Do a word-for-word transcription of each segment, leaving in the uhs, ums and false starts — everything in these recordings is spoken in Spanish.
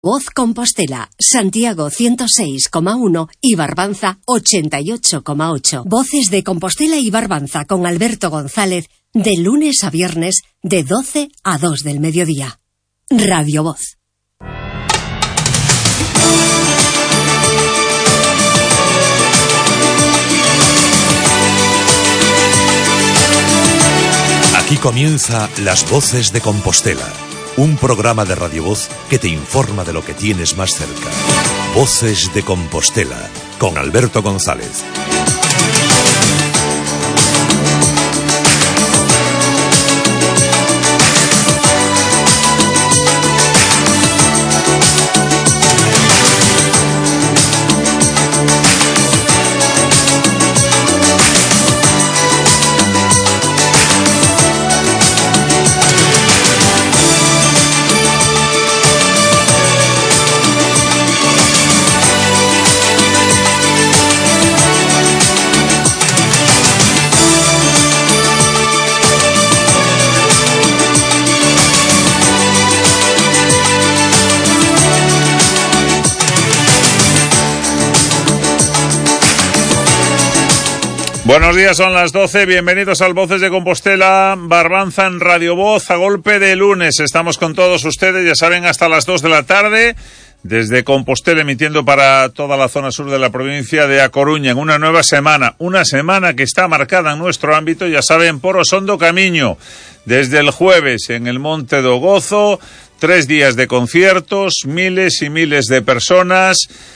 Voz Compostela, Santiago ciento seis coma uno y Barbanza ochenta y ocho coma ocho. Voces de Compostela y Barbanza con Alberto González de lunes a viernes de doce a dos del mediodía. Radio Voz. Aquí comienza Las Voces de Compostela, un programa de Radio Voz que te informa de lo que tienes más cerca. Voces de Compostela, con Alberto González. Buenos días, son las doce, bienvenidos al Voces de Compostela, Barbanza en Radio Voz, a golpe de lunes. Estamos con todos ustedes, ya saben, hasta las dos de la tarde, desde Compostela, emitiendo para toda la zona sur de la provincia de A Coruña, en una nueva semana, una semana que está marcada en nuestro ámbito, ya saben, por Osondo Camiño, desde el jueves en el Monte do Gozo, tres días de conciertos, miles y miles de personas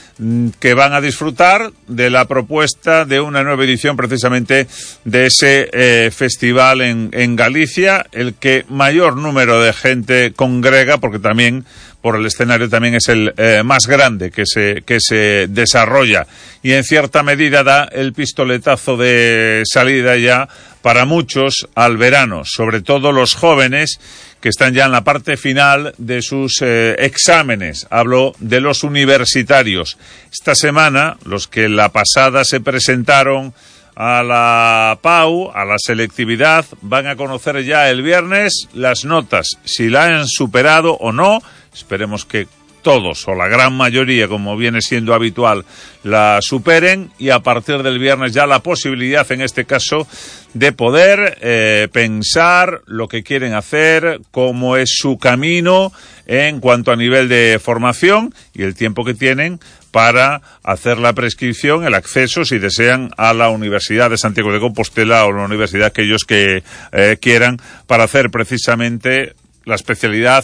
que van a disfrutar de la propuesta de una nueva edición precisamente de ese eh, festival en, en Galicia, el que mayor número de gente congrega, porque también por el escenario también es el eh, más grande que se, que se desarrolla, y en cierta medida da el pistoletazo de salida ya para muchos al verano, sobre todo los jóvenes que están ya en la parte final de sus eh, exámenes. Hablo de los universitarios. Esta semana, los que la pasada se presentaron a la P A U, a la selectividad, van a conocer ya el viernes las notas, si la han superado o no. Esperemos que todos, o la gran mayoría, como viene siendo habitual, la superen, y a partir del viernes ya la posibilidad, en este caso, de poder eh, pensar lo que quieren hacer, cómo es su camino en cuanto a nivel de formación y el tiempo que tienen para hacer la prescripción, el acceso, si desean, a la Universidad de Santiago de Compostela o la universidad que ellos que eh, quieran, para hacer precisamente la especialidad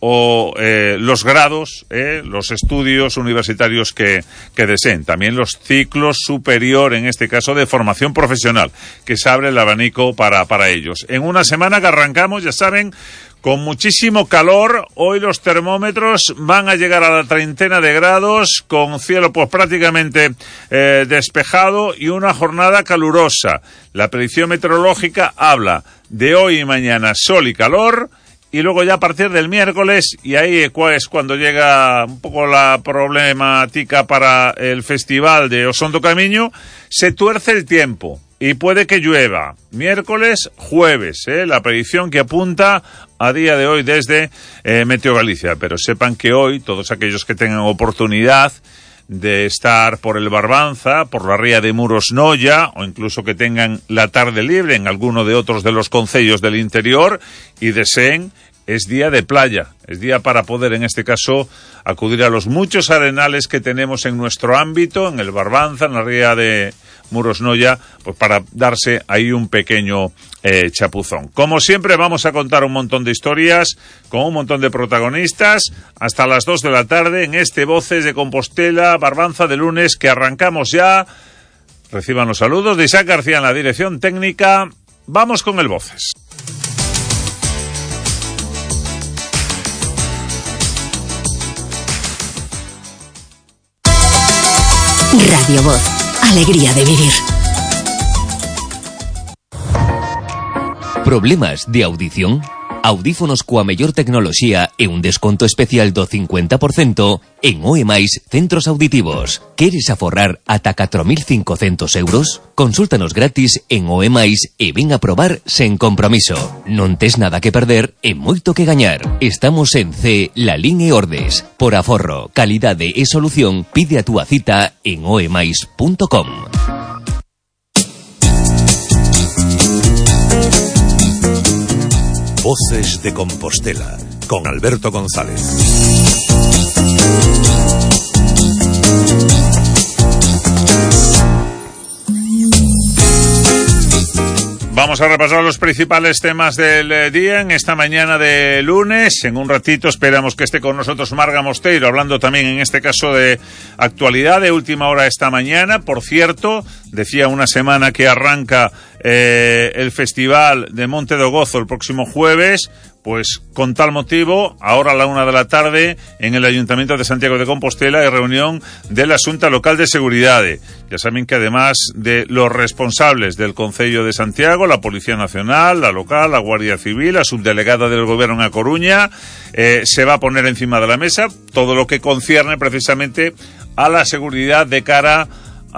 o eh, los grados, eh, los estudios universitarios que, que deseen. También los ciclos superior, en este caso de formación profesional, que se abre el abanico para, para ellos. En una semana que arrancamos, ya saben, con muchísimo calor. Hoy los termómetros van a llegar a la treintena de grados, con cielo pues prácticamente eh, despejado y una jornada calurosa. La predicción meteorológica habla de hoy y mañana sol y calor, y luego ya a partir del miércoles, y ahí es cuando llega un poco la problemática para el festival de Osondo Camiño, se tuerce el tiempo y puede que llueva. Miércoles, jueves, ¿eh? La predicción que apunta a día de hoy desde eh, Meteo Galicia. Pero sepan que hoy todos aquellos que tengan oportunidad de estar por el Barbanza, por la ría de Muros Noia, o incluso que tengan la tarde libre en alguno de otros de los concellos del interior y deseen, es día de playa, es día para poder, en este caso, acudir a los muchos arenales que tenemos en nuestro ámbito, en el Barbanza, en la ría de Muros Noia, pues para darse ahí un pequeño eh, chapuzón. Como siempre, vamos a contar un montón de historias con un montón de protagonistas hasta las dos de la tarde en este Voces de Compostela, Barbanza de lunes, que arrancamos ya. Reciban los saludos de Isaac García en la dirección técnica. Vamos con el Voces. Radio Voz, alegría de vivir. Problemas de audición? Audífonos coa mellor tecnoloxía e un desconto especial do cincuenta por cento en O E Mais Centros Auditivos. Queres aforrar ata catro mil cincocentos euros? Consúltanos gratis en O E Mais e ven a probar sen compromiso. Non tes nada que perder e moito que gañar. Estamos en C, Lalín e Ordes. Por aforro, calidade e solución, pide a túa cita en o e mais punto com. Voces de Compostela, con Alberto González. Vamos a repasar los principales temas del día en esta mañana de lunes. En un ratito esperamos que esté con nosotros Marga Mosteiro, hablando también en este caso de actualidad de última hora esta mañana. Por cierto, decía una semana que arranca eh, el Festival de Monte do Gozo el próximo jueves. Pues con tal motivo, ahora a la una de la tarde, en el Ayuntamiento de Santiago de Compostela hay reunión de la Xunta Local de Seguridad. Ya saben que además de los responsables del Concello de Santiago, la Policía Nacional, la local, la Guardia Civil, la subdelegada del Gobierno en A Coruña, eh, se va a poner encima de la mesa todo lo que concierne precisamente a la seguridad de cara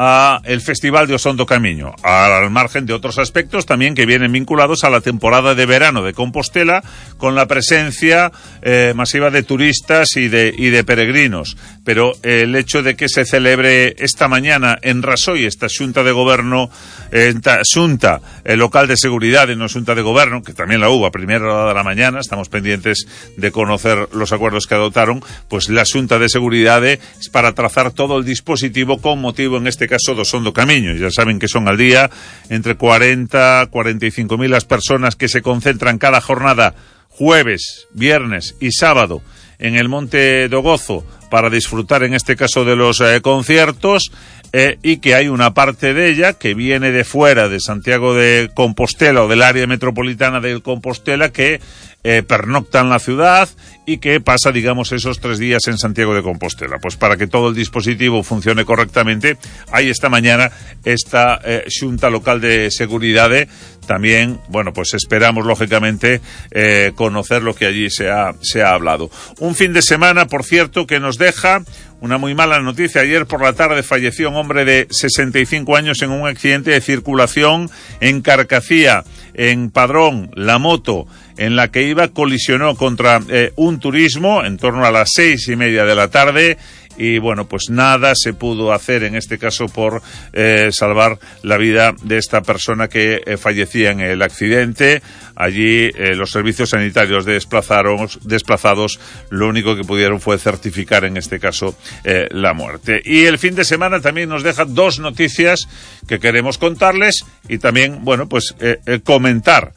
a el Festival de Osondo Camiño, al margen de otros aspectos también que vienen vinculados a la temporada de verano de Compostela, con la presencia eh, masiva de turistas y de, y de peregrinos. Pero eh, el hecho de que se celebre esta mañana en Rasoy esta Xunta de Goberno, eh, esta Xunta eh, Local de Seguridad y no Xunta de Goberno, que también la hubo a primera hora de la mañana, estamos pendientes de conocer los acuerdos que adoptaron, pues la Xunta de Seguridad es para trazar todo el dispositivo con motivo en este caso do Osondo Camiño. Ya saben que son al día entre cuarenta, cuarenta y cinco mil las personas que se concentran cada jornada, jueves, viernes y sábado, en el Monte do Gozo para disfrutar en este caso de los eh, conciertos, eh, y que hay una parte de ella que viene de fuera de Santiago de Compostela o del área metropolitana de Compostela, que eh, pernocta en la ciudad y que pasa, digamos, esos tres días en Santiago de Compostela. Pues para que todo el dispositivo funcione correctamente, hay esta mañana esta eh, Xunta Local de Seguridad. También, bueno, pues esperamos, lógicamente, eh, conocer lo que allí se ha, se ha hablado. Un fin de semana, por cierto, que nos deja una muy mala noticia. Ayer por la tarde falleció un hombre de sesenta y cinco años en un accidente de circulación en Carcacía, en Padrón. La moto en la que iba colisionó contra eh, un turismo en torno a las seis y media de la tarde. Y bueno, pues nada se pudo hacer en este caso por eh, salvar la vida de esta persona que eh, fallecía en el accidente. Allí eh, los servicios sanitarios desplazaron, desplazados lo único que pudieron fue certificar en este caso eh, la muerte. Y el fin de semana también nos deja dos noticias que queremos contarles y también, bueno, pues eh, eh, comentar.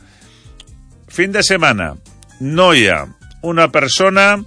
Fin de semana, Noia, una persona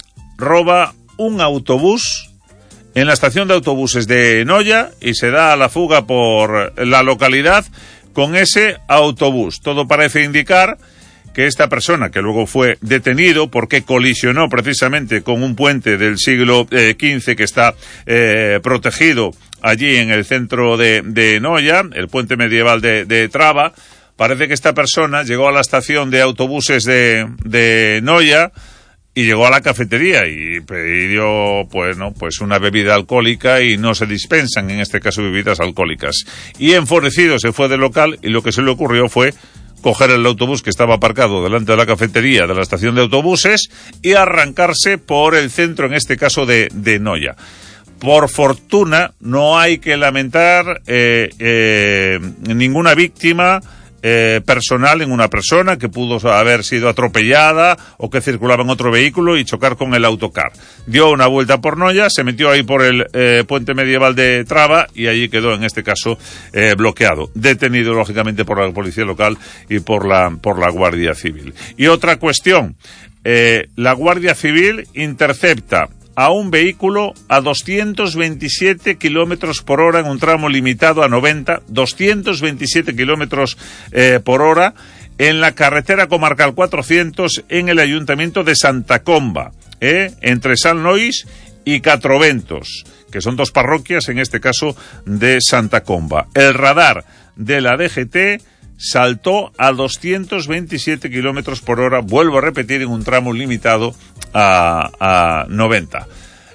roba un autobús en la estación de autobuses de Noia y se da a la fuga por la localidad con ese autobús. Todo parece indicar que esta persona, que luego fue detenido porque colisionó precisamente con un puente del siglo eh, quince que está eh, protegido allí en el centro de, de Noia, el puente medieval de, de Traba, parece que esta persona llegó a la estación de autobuses de, de Noia y llegó a la cafetería y pidió, pues, no, pues una bebida alcohólica y no se dispensan, en este caso, bebidas alcohólicas. Y enfurecido se fue del local y lo que se le ocurrió fue coger el autobús que estaba aparcado delante de la cafetería de la estación de autobuses y arrancarse por el centro, en este caso, de, de Noia. Por fortuna, no hay que lamentar eh, eh, ninguna víctima Eh, personal en una persona que pudo haber sido atropellada o que circulaba en otro vehículo y chocar con el autocar. Dio una vuelta por Noia, se metió ahí por el eh, puente medieval de Traba y allí quedó, en este caso, eh, bloqueado. Detenido, lógicamente, por la policía local y por la, por la Guardia Civil. Y otra cuestión, eh, la Guardia Civil intercepta a un vehículo a doscientos veintisiete kilómetros por hora en un tramo limitado a noventa, doscientos veintisiete kilómetros eh, por hora en la carretera comarcal cuatrocientos en el Ayuntamiento de Santa Comba, eh, entre San Lois y Catroventos, que son dos parroquias, en este caso, de Santa Comba. El radar de la D G T saltó a doscientos veintisiete kilómetros por hora, vuelvo a repetir, en un tramo limitado a, a noventa.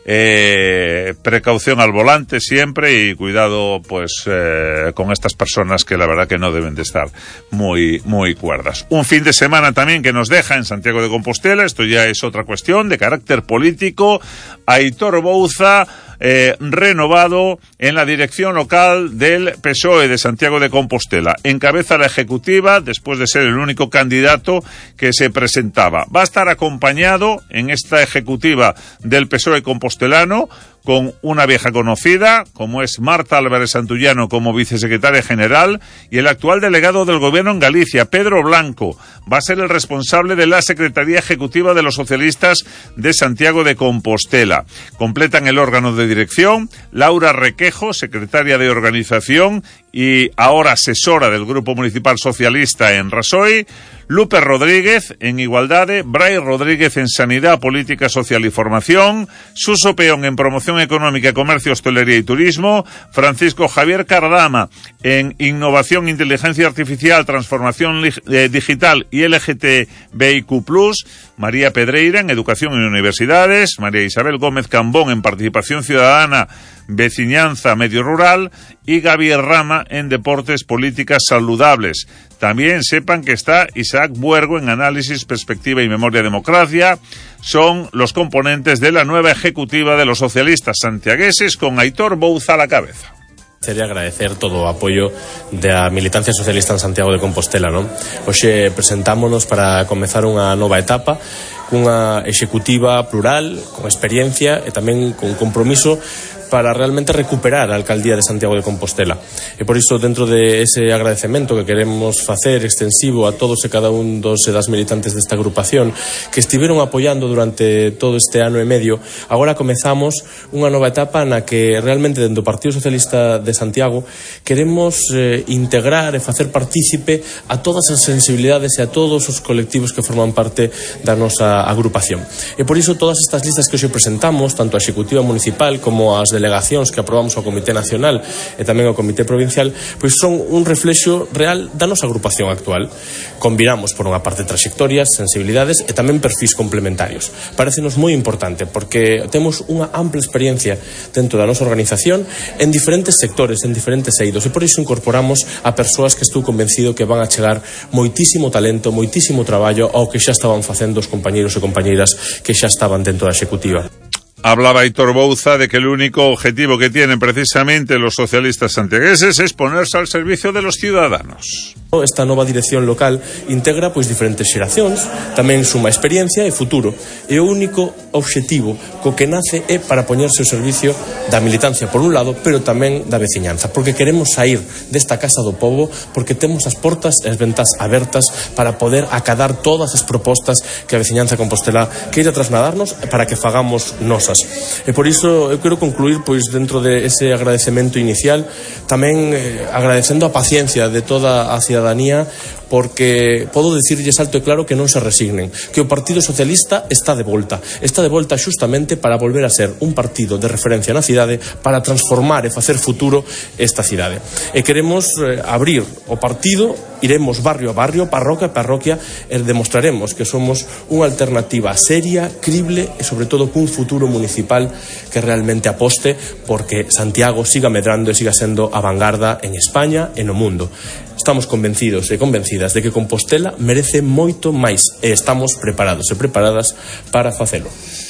Eh, precaución al volante siempre y cuidado pues eh, con estas personas que la verdad que no deben de estar muy, muy cuerdas. Un fin de semana también que nos deja en Santiago de Compostela, esto ya es otra cuestión de carácter político. Aitor Bouza Eh, renovado en la dirección local del P S O E de Santiago de Compostela. Encabeza la ejecutiva después de ser el único candidato que se presentaba. Va a estar acompañado en esta ejecutiva del P S O E compostelano con una vieja conocida, como es Marta Álvarez Santullano como vicesecretaria general, y el actual delegado del gobierno en Galicia, Pedro Blanco, va a ser el responsable de la Secretaría Ejecutiva de los Socialistas de Santiago de Compostela. Completan el órgano de dirección Laura Requejo, secretaria de organización y ahora asesora del Grupo Municipal Socialista en Rasoy, Lupe Rodríguez en Igualdade, Brai Rodríguez en Sanidad, Política Social y Formación, Suso Peón en Promoción Económica, Comercio, Hostelería y Turismo, Francisco Javier Cardama en Innovación, Inteligencia Artificial, Transformación eh, Digital y L G T B I Q plus, María Pedreira en Educación y Universidades, María Isabel Gómez Cambón en Participación Ciudadana, Veciñanza, Medio Rural, y Gaby Rama en Deportes, Políticas Saludables. También sepan que está Isaac Buergo en Análisis, Perspectiva y Memoria Democracia. Son los componentes de la nueva ejecutiva de los socialistas santiagueses con Aitor Bouza a la cabeza. Sería agradecer todo o apoio da militancia socialista en Santiago de Compostela, non? Hoxe presentámonos para comezar unha nova etapa cunha executiva plural, con experiencia e tamén con compromiso para realmente recuperar a alcaldía de Santiago de Compostela. E por iso, dentro de ese agradecemento que queremos facer extensivo a todos e cada un dos e das militantes desta agrupación que estiveron apoiando durante todo este ano e medio, agora comezamos unha nova etapa na que realmente dentro do Partido Socialista de Santiago queremos eh, integrar e facer partícipe a todas as sensibilidades e a todos os colectivos que forman parte da nosa agrupación. E por iso todas estas listas que hoxe presentamos, tanto a Executiva Municipal como as delegacións que aprobamos ao Comité Nacional e tamén ao Comité Provincial, pois son un reflexo real da nosa agrupación actual. Combinamos, por unha parte, trayectorias, sensibilidades e tamén perfis complementarios. Parécenos moi importante porque temos unha ampla experiencia dentro da nosa organización en diferentes sectores, en diferentes eidos, e por iso incorporamos a persoas que estou convencido que van a chegar moitísimo talento, moitísimo traballo ao que xa estaban facendo os compañeiros e compañeiras que xa estaban dentro da executiva. Hablaba Aitor Bouza de que el único objetivo que tienen precisamente los socialistas santiagueses es ponerse al servicio de los ciudadanos. Esta nova dirección local integra pois diferentes xeracións, tamén suma experiencia e futuro, e o único objetivo co que nace é para poñerse ao servicio da militancia por un lado, pero tamén da veciñanza, porque queremos sair desta casa do pobo, porque temos as portas e as ventas abertas para poder acadar todas as propostas que a veciñanza compostela queira trasladarnos para que fagamos nosas. E por iso eu quero concluir pois dentro de ese agradecemento inicial tamén eh, agradecendo a paciencia de toda a ciudadanía, porque podo dicirlles alto e claro que non se resignen, que o Partido Socialista está de volta, está de volta xustamente para volver a ser un partido de referencia na cidade, para transformar e facer futuro esta cidade. E queremos eh, abrir o partido, iremos barrio a barrio, parroquia a parroquia, e demostraremos que somos unha alternativa seria, crible e sobre todo cun futuro municipal que realmente aposte porque Santiago siga medrando e siga sendo a vanguarda en España e no mundo. Estamos convencidos e convencidas de que Compostela merece moito máis e estamos preparados e preparadas para facelo.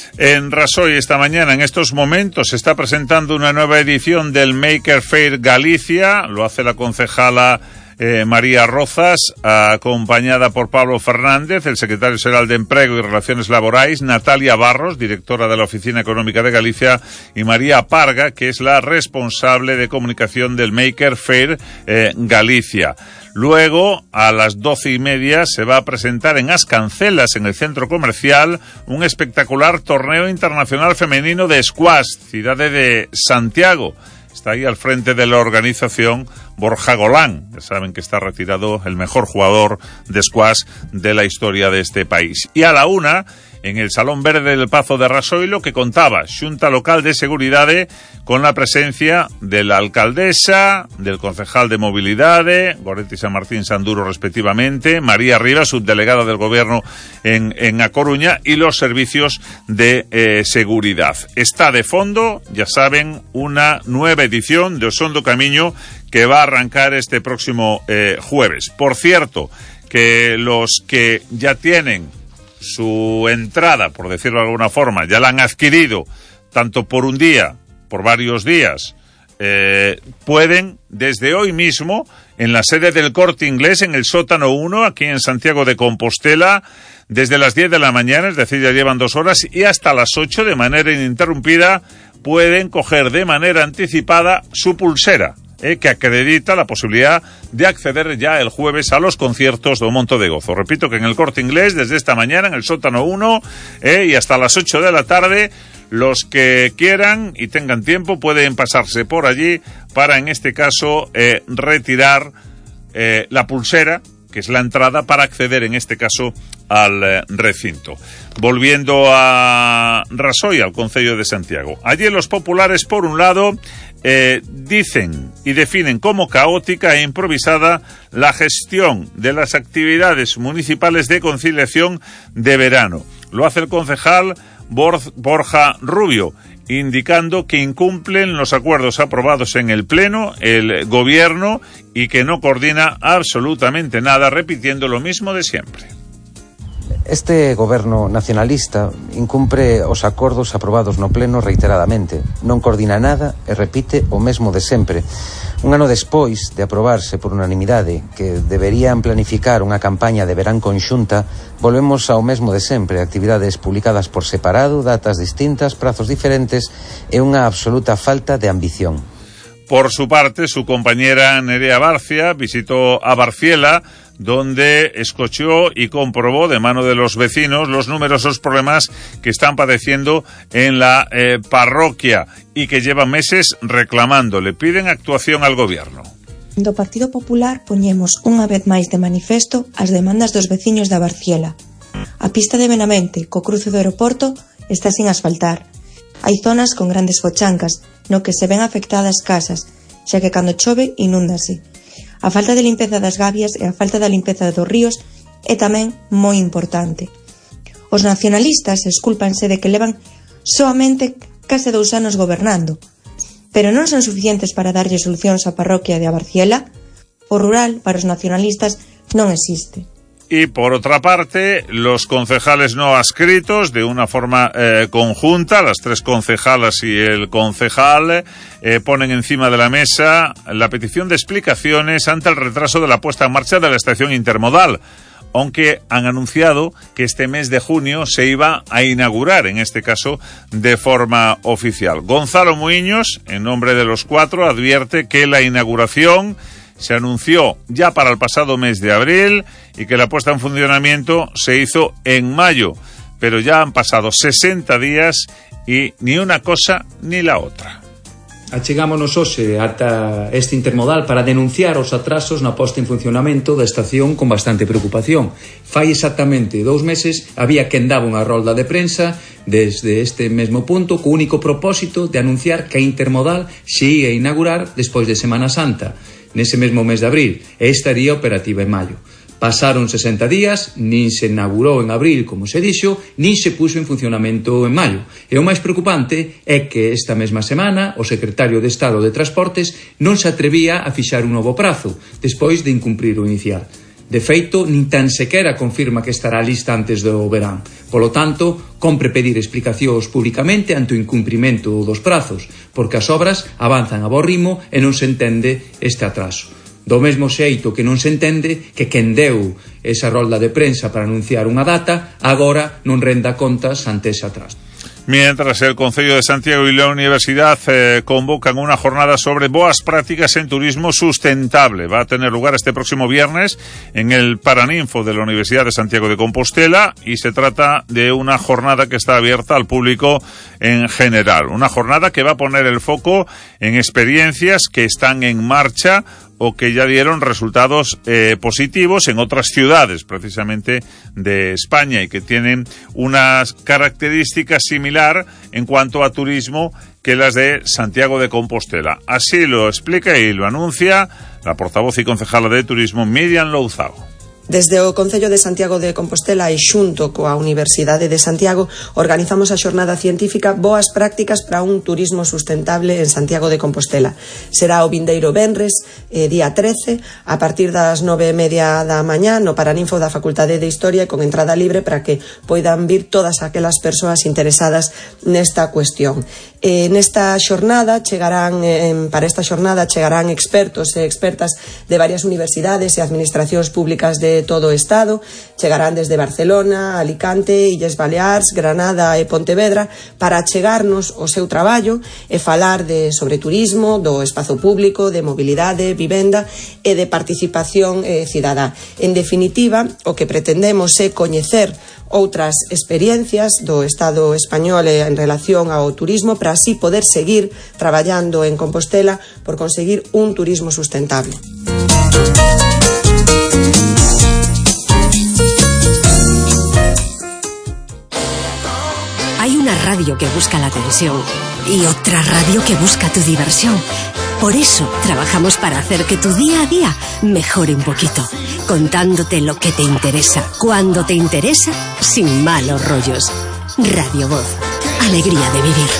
En Rasoy esta mañana, en estos momentos, se está presentando una nueva edición del Maker Faire Galicia, lo hace la concejala Eh, María Rozas, acompañada por Pablo Fernández, el secretario general de Empleo y Relaciones Laborais, Natalia Barros, directora de la Oficina Económica de Galicia, y María Parga, que es la responsable de comunicación del Maker Faire eh, Galicia. Luego, a las doce y media, se va a presentar en As Cancelas, en el centro comercial, un espectacular torneo internacional femenino de squash, ciudad de Santiago. Está ahí al frente de la organización Borja Golán. Ya saben que está retirado el mejor jugador de squash de la historia de este país. Y a la una, en el Salón Verde del Pazo de Rasoilo, que contaba Xunta Local de Seguridade con la presencia de la alcaldesa, del concejal de Mobilidade, Goretti San Martín Sanduro respectivamente, María Rivas, subdelegada del Gobierno en, en A Coruña, y los servicios de eh, seguridad. Está de fondo, ya saben, una nueva edición de Osondo Camiño que va a arrancar este próximo eh, jueves. Por cierto, que los que ya tienen su entrada, por decirlo de alguna forma, ya la han adquirido, tanto por un día, por varios días, eh, pueden desde hoy mismo, en la sede del Corte Inglés, en el sótano uno, aquí en Santiago de Compostela, desde las diez de la mañana, es decir, ya llevan dos horas, y hasta las ocho, de manera ininterrumpida, pueden coger de manera anticipada su pulsera, Eh, que acredita la posibilidad de acceder ya el jueves a los conciertos de Un Monto de Gozo. Repito que en el Corte Inglés, desde esta mañana, en el sótano uno, eh, y hasta las ocho de la tarde, los que quieran y tengan tiempo pueden pasarse por allí para, en este caso, eh, retirar eh, la pulsera, que es la entrada para acceder, en este caso, al eh, recinto. Volviendo a Rasoy, al Concello de Santiago. Allí los populares, por un lado, eh, dicen y definen como caótica e improvisada la gestión de las actividades municipales de conciliación de verano. Lo hace el concejal Borja Rubio, indicando que incumplen los acuerdos aprobados en el Pleno, el Gobierno, y que no coordina absolutamente nada, repitiendo lo mismo de siempre. Este goberno nacionalista incumpre os acordos aprobados no Pleno reiteradamente, non coordina nada e repite o mesmo de sempre. Un ano despois de aprobarse por unanimidade que deberían planificar unha campaña de verán conxunta, volvemos ao mesmo de sempre, actividades publicadas por separado, datas distintas, prazos diferentes e unha absoluta falta de ambición. Por su parte, su compañera Nerea Barcia visitó a Barciela, donde escuchó y comprobó de mano de los vecinos los numerosos problemas que están padeciendo en la eh, parroquia y que llevan meses reclamando. Le piden actuación al Gobierno. Do Partido Popular poñemos unha vez máis de manifesto as demandas dos veciños da Barciela. A pista de Benavente, co cruce do aeroporto, está sin asfaltar. Hai zonas con grandes fochancas, no que se ven afectadas casas, xa que cando chove inúndase. A falta de limpeza das gabias e a falta da limpeza dos ríos é tamén moi importante. Os nacionalistas escúlpanse de que levan soamente case dous anos gobernando, pero non son suficientes para darlle solucións á parroquia de A Barciela. O rural, para os nacionalistas, non existe. Y por otra parte, los concejales no adscritos, de una forma eh, conjunta, las tres concejalas y el concejal, eh, ponen encima de la mesa la petición de explicaciones ante el retraso de la puesta en marcha de la estación intermodal, aunque han anunciado que este mes de junio se iba a inaugurar, en este caso, de forma oficial. Gonzalo Muiños, en nombre de los cuatro, advierte que la inauguración se anunció ya para el pasado mes de abril y que la puesta en funcionamiento se hizo en mayo, pero ya han pasado sesenta días y ni una cosa ni la otra. Achegámonos hoxe ata este intermodal para denunciar os atrasos na posta en funcionamento da estación con bastante preocupación. Fai exactamente dous meses había quen daba unha rolda de prensa desde este mesmo punto co único propósito de anunciar que a intermodal se ia inaugurar despois de Semana Santa, nese mesmo mes de abril, e estaría operativa en maio. Pasaron sesenta días, nin se inaugurou en abril, como se dixo, nin se puxo en funcionamento en maio. E o máis preocupante é que esta mesma semana o secretario de Estado de Transportes non se atrevía a fixar un novo prazo, despois de incumprir o inicial. De feito, nin tan sequera confirma que estará lista antes do verán. Polo tanto, compre pedir explicacións públicamente ante o incumprimento dos prazos, porque as obras avanzan a bo ritmo e non se entende este atraso. Do mesmo xeito que non se entende que quen deu esa rolda de prensa para anunciar unha data, agora non renda contas ante ese atraso. Mientras el Concello de Santiago y la Universidad eh, convocan una jornada sobre boas prácticas en turismo sustentable. Va a tener lugar este próximo viernes en el Paraninfo de la Universidad de Santiago de Compostela y se trata de una jornada que está abierta al público en general. Una jornada que va a poner el foco en experiencias que están en marcha o que ya dieron resultados eh, positivos en otras ciudades, precisamente de España, y que tienen unas características similar en cuanto a turismo que las de Santiago de Compostela. Así lo explica y lo anuncia la portavoz y concejala de Turismo, Miriam Louzao. Desde o Concello de Santiago de Compostela e xunto coa Universidade de Santiago organizamos a xornada científica Boas Prácticas para un turismo sustentable en Santiago de Compostela. Será o vindeiro venres, eh, día trece, a partir das nove e media da mañá no Paraninfo da Facultade de Historia, con entrada libre para que poidan vir todas aquelas persoas interesadas nesta cuestión. Eh, nesta xornada chegarán, eh, para esta xornada chegarán expertos e expertas de varias universidades e administracións públicas de todo o Estado. Chegarán desde Barcelona, Alicante, Illes Baleares, Granada e Pontevedra para achegarnos o seu traballo e falar de, sobre turismo, do espazo público, de mobilidade, vivenda e de participación eh, cidadá. En definitiva, o que pretendemos é coñecer outras experiencias do Estado español en relación ao turismo para así poder seguir traballando en Compostela por conseguir un turismo sustentable. Hay una radio que busca la atención y otra radio que busca tu diversión. Por eso trabajamos para hacer que tu día a día mejore un poquito, contándote lo que te interesa, cuando te interesa, sin malos rollos. Radio Voz, alegría de vivir.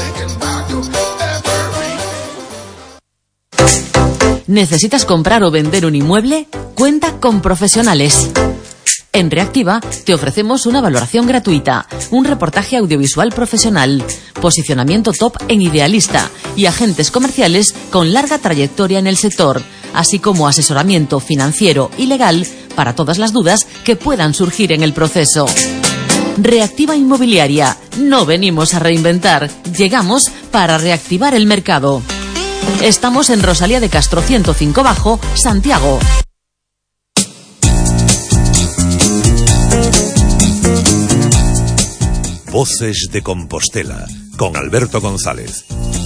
¿Necesitas comprar o vender un inmueble? Cuenta con profesionales. En Reactiva te ofrecemos una valoración gratuita, un reportaje audiovisual profesional, posicionamiento top en Idealista y agentes comerciales con larga trayectoria en el sector, así como asesoramiento financiero y legal para todas las dudas que puedan surgir en el proceso. Reactiva Inmobiliaria. No venimos a reinventar, llegamos para reactivar el mercado. Estamos en Rosalía de Castro ciento cinco Bajo, Santiago. Voces de Compostela, con Alberto González.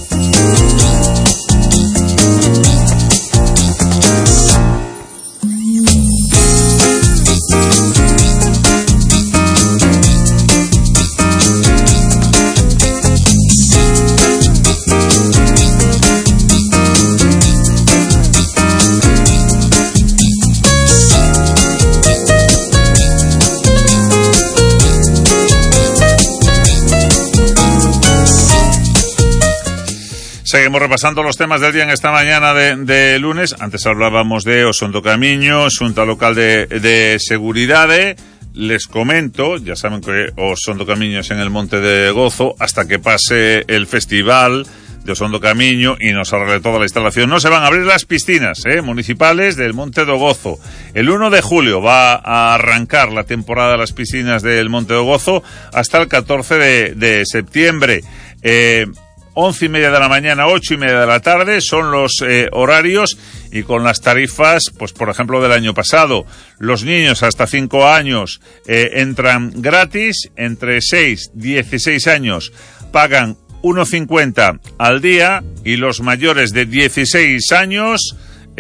Seguimos repasando los temas del día en esta mañana de, de lunes. Antes hablábamos de Osondo Camiño, Xunta Local de, de Seguridade. Les comento, ya saben que Osondo Camiño es en el Monte de Gozo, hasta que pase el festival de Osondo Camiño y nos arregle toda la instalación. No se van a abrir las piscinas eh, municipales del Monte do Gozo. El uno de julio va a arrancar la temporada de las piscinas del Monte do Gozo hasta el catorce de, de septiembre. Eh... once y media de la mañana, ocho y media de la tarde son los eh, horarios, y con las tarifas, pues por ejemplo del año pasado. Los niños hasta cinco años eh, entran gratis, entre seis y dieciséis años pagan uno cincuenta al día, y los mayores de dieciséis años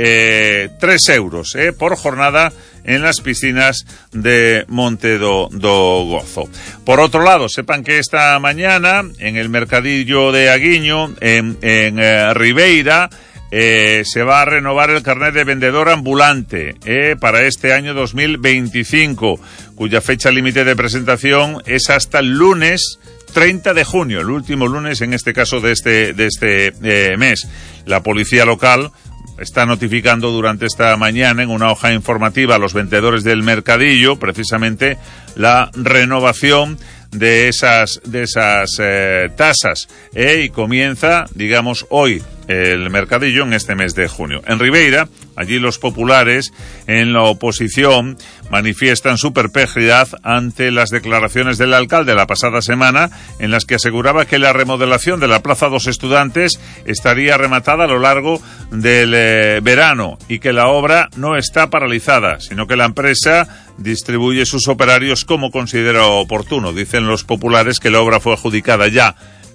eh, tres euros eh, por jornada en las piscinas de Monte do, do Gozo. Por otro lado, sepan que esta mañana en el mercadillo de Aguiño, en, en eh, Ribeira, eh, se va a renovar el carnet de vendedor ambulante eh, para este año dos mil veinticinco, cuya fecha límite de presentación es hasta el lunes treinta de junio, el último lunes en este caso de este, de este eh, mes. La policía local está notificando durante esta mañana en una hoja informativa a los vendedores del mercadillo precisamente la renovación de esas de esas eh, tasas eh, y comienza, digamos, hoy el mercadillo en este mes de junio. En Ribeira, allí los populares en la oposición manifiestan su perplejidad ante las declaraciones del alcalde la pasada semana, en las que aseguraba que la remodelación de la Plaza dos Estudantes estaría rematada a lo largo del eh, verano y que la obra no está paralizada, sino que la empresa distribuye sus operarios como considera oportuno. Dicen los populares que la obra fue adjudicada ya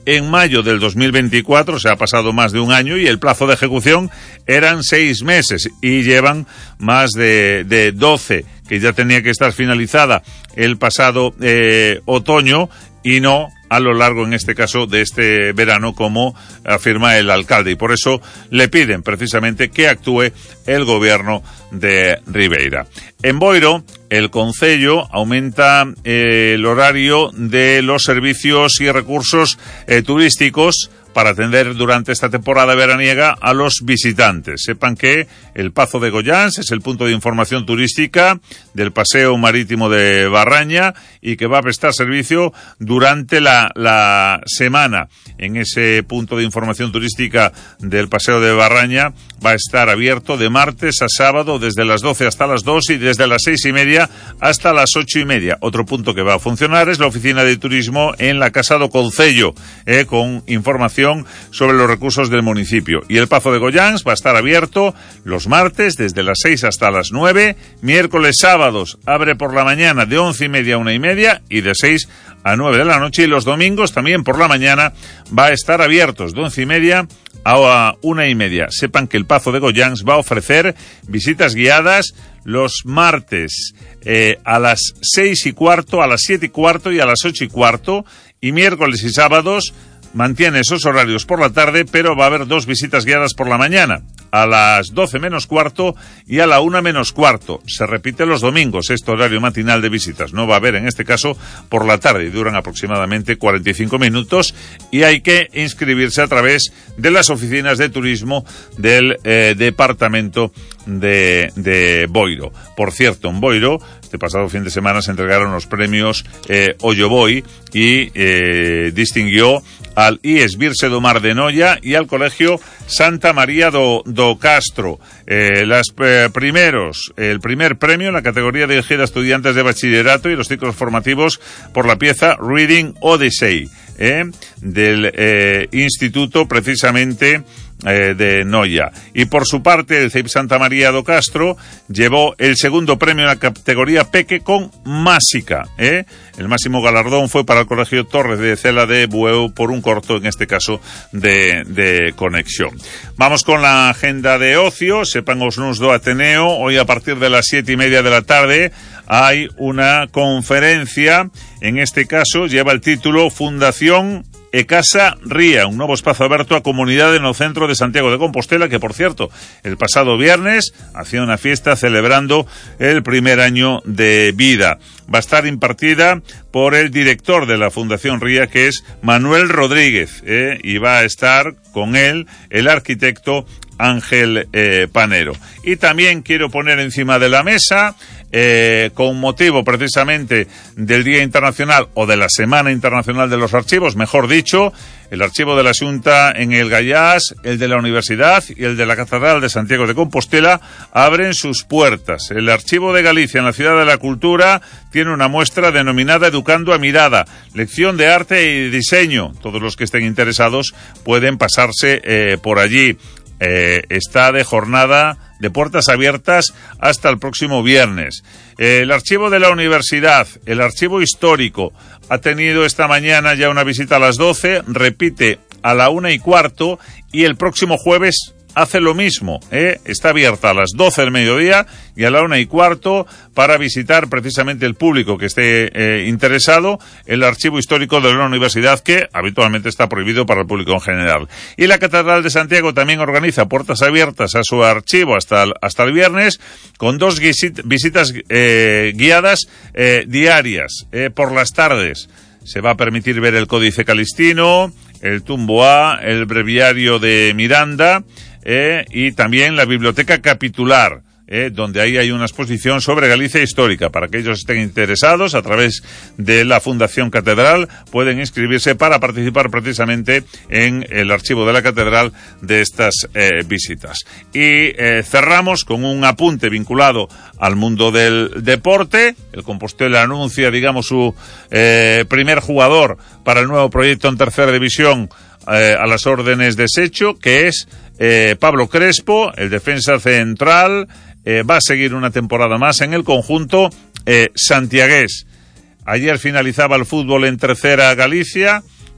en mayo del dos mil veinticuatro, se ha pasado más de un año y el plazo de ejecución eran seis meses y llevan más de, de doce, que ya tenía que estar finalizada el pasado eh, otoño y no a lo largo, en este caso, de este verano, como afirma el alcalde. Y por eso le piden precisamente que actúe el gobierno de Ribeira. En Boiro, el Concello aumenta eh, el horario de los servicios y recursos eh, turísticos para atender durante esta temporada veraniega a los visitantes. Sepan que el Pazo de Goyáns es el punto de información turística del Paseo Marítimo de Barraña y que va a prestar servicio durante la, la semana. En ese punto de información turística del Paseo de Barraña va a estar abierto de martes a sábado desde las doce hasta las dos y desde las seis y media hasta las ocho y media. Otro punto que va a funcionar es la oficina de turismo en la Casa do Concello, eh, con información sobre los recursos del municipio. Y el Pazo de Goyáns va a estar abierto los martes desde las seis hasta las nueve, miércoles, sábados abre por la mañana de once y media a una y media y de seis a nueve de la noche, y los domingos también por la mañana va a estar abiertos de once y media a una y media. Sepan que el Pazo de Goyáns va a ofrecer visitas guiadas los martes eh, a las seis y cuarto, a las siete y cuarto y a las ocho y cuarto, y miércoles y sábados mantiene esos horarios por la tarde, pero va a haber dos visitas guiadas por la mañana, a las doce menos cuarto y a la una menos cuarto. Se repite los domingos este horario matinal de visitas. No va a haber en este caso por la tarde y duran aproximadamente cuarenta y cinco minutos y hay que inscribirse a través de las oficinas de turismo del eh, departamento de, de Boiro. Por cierto, en Boiro, este pasado fin de semana se entregaron los premios eh, Olloboy y eh, distinguió al I E S Virse do Mar de Noia y al Colegio Santa María do, do Castro. Eh, las eh, primeros, el primer premio en la categoría dirigida a estudiantes de bachillerato y los ciclos formativos por la pieza Reading Odyssey, eh, del eh, instituto precisamente Eh, de Noia. Y por su parte el C E I P Santa María do Castro llevó el segundo premio en la categoría Peque con Másica, ¿eh? El máximo galardón fue para el Colegio Torres de Cela de Bueu por un corto, en este caso de, de conexión. Vamos con la agenda de ocio. Sepan os nuns do Ateneo, hoy a partir de las siete y media de la tarde hay una conferencia, en este caso lleva el título Fundación E Casa Ría, un novo espazo aberto á comunidade no centro de Santiago de Compostela, que por cierto, el pasado viernes hacía una fiesta celebrando el primer año de vida. Va a estar impartida por el director de la Fundación Ría, que es Manuel Rodríguez, eh, y va a estar con él el arquitecto Ángel eh, Panero. Y también quiero poner encima de la mesa, Eh, con motivo precisamente del Día Internacional o de la Semana Internacional de los Archivos, mejor dicho, el archivo de la Xunta en el Gallás, el de la Universidad y el de la Catedral de Santiago de Compostela abren sus puertas. El Archivo de Galicia en la Ciudad de la Cultura tiene una muestra denominada Educando a Mirada, lección de arte y diseño. Todos los que estén interesados pueden pasarse eh, por allí. Eh, está de jornada de puertas abiertas hasta el próximo viernes. Eh, el archivo de la universidad, el archivo histórico, ha tenido esta mañana ya una visita a las doce, repite a la una y cuarto y el próximo jueves hace lo mismo, ¿eh? Está abierta a las doce del mediodía y a la una y cuarto para visitar precisamente el público que esté eh, interesado el archivo histórico de la universidad, que habitualmente está prohibido para el público en general. Y la Catedral de Santiago también organiza puertas abiertas a su archivo hasta el, hasta el viernes, con dos visit, visitas eh, guiadas eh, diarias eh, por las tardes. Se va a permitir ver el Códice Calistino, el Tumboá, el Breviario de Miranda, Eh, y también la Biblioteca Capitular, eh, donde ahí hay una exposición sobre Galicia histórica. Para aquellos que estén interesados, a través de la Fundación Catedral, pueden inscribirse para participar precisamente en el archivo de la Catedral de estas eh, visitas. Y eh, cerramos con un apunte vinculado al mundo del deporte. El Compostela anuncia, digamos, su eh, primer jugador para el nuevo proyecto en tercera división, eh, a las órdenes de Secho, que es Eh, Pablo Crespo, el defensa central. eh, va a seguir una temporada más en el conjunto eh, santiagués. Ayer finalizaba el fútbol en tercera Galicia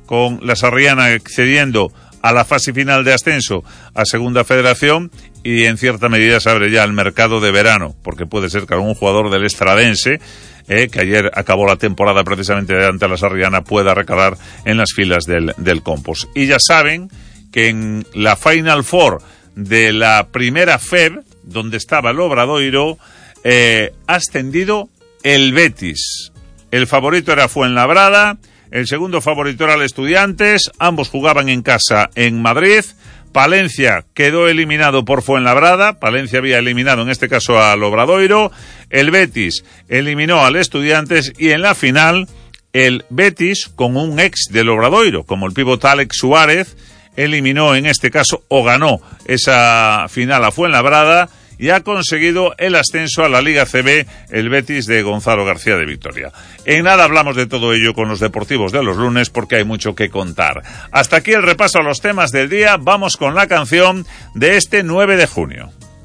con la Sarriana accediendo a la fase final de ascenso a Segunda Federación, y en cierta medida se abre ya el mercado de verano, porque puede ser que algún jugador del Estradense, eh, que ayer acabó la temporada precisamente ante la Sarriana, pueda recalar en las filas del, del Compos. Y ya saben que en la Final Four de la primera F E B, donde estaba el Obradoiro, eh, ha ascendido el Betis. El favorito era Fuenlabrada, el segundo favorito era el Estudiantes, ambos jugaban en casa en Madrid. Palencia quedó eliminado por Fuenlabrada, Palencia había eliminado en este caso al Obradoiro, el Betis eliminó al Estudiantes, y en la final el Betis, con un ex del Obradoiro, como el pívot Alex Suárez, eliminó en este caso o ganó esa final a Fuenlabrada, y ha conseguido el ascenso a la Liga C B el Betis de Gonzalo García de Victoria. En nada hablamos de todo ello con los deportivos de los lunes, porque hay mucho que contar. Hasta aquí el repaso a los temas del día. Vamos con la canción de este nueve de junio.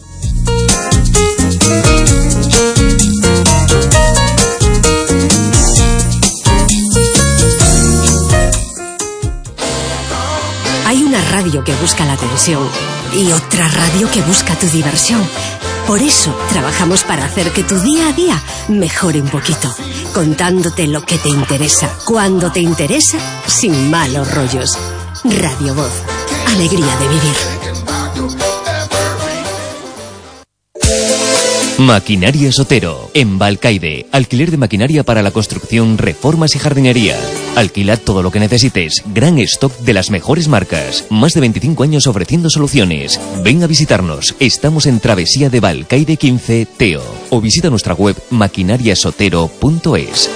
Hay una radio que busca la atención y otra radio que busca tu diversión. Por eso trabajamos para hacer que tu día a día mejore un poquito, contándote lo que te interesa, cuando te interesa, sin malos rollos. Radio Voz, alegría de vivir. Maquinaria Sotero, en Balcaide. Alquiler de maquinaria para la construcción, reformas y jardinería. Alquila todo lo que necesites. Gran stock de las mejores marcas. Más de veinticinco años ofreciendo soluciones. Ven a visitarnos. Estamos en Travesía de Balcaide quince, Teo. O visita nuestra web maquinariasotero punto es.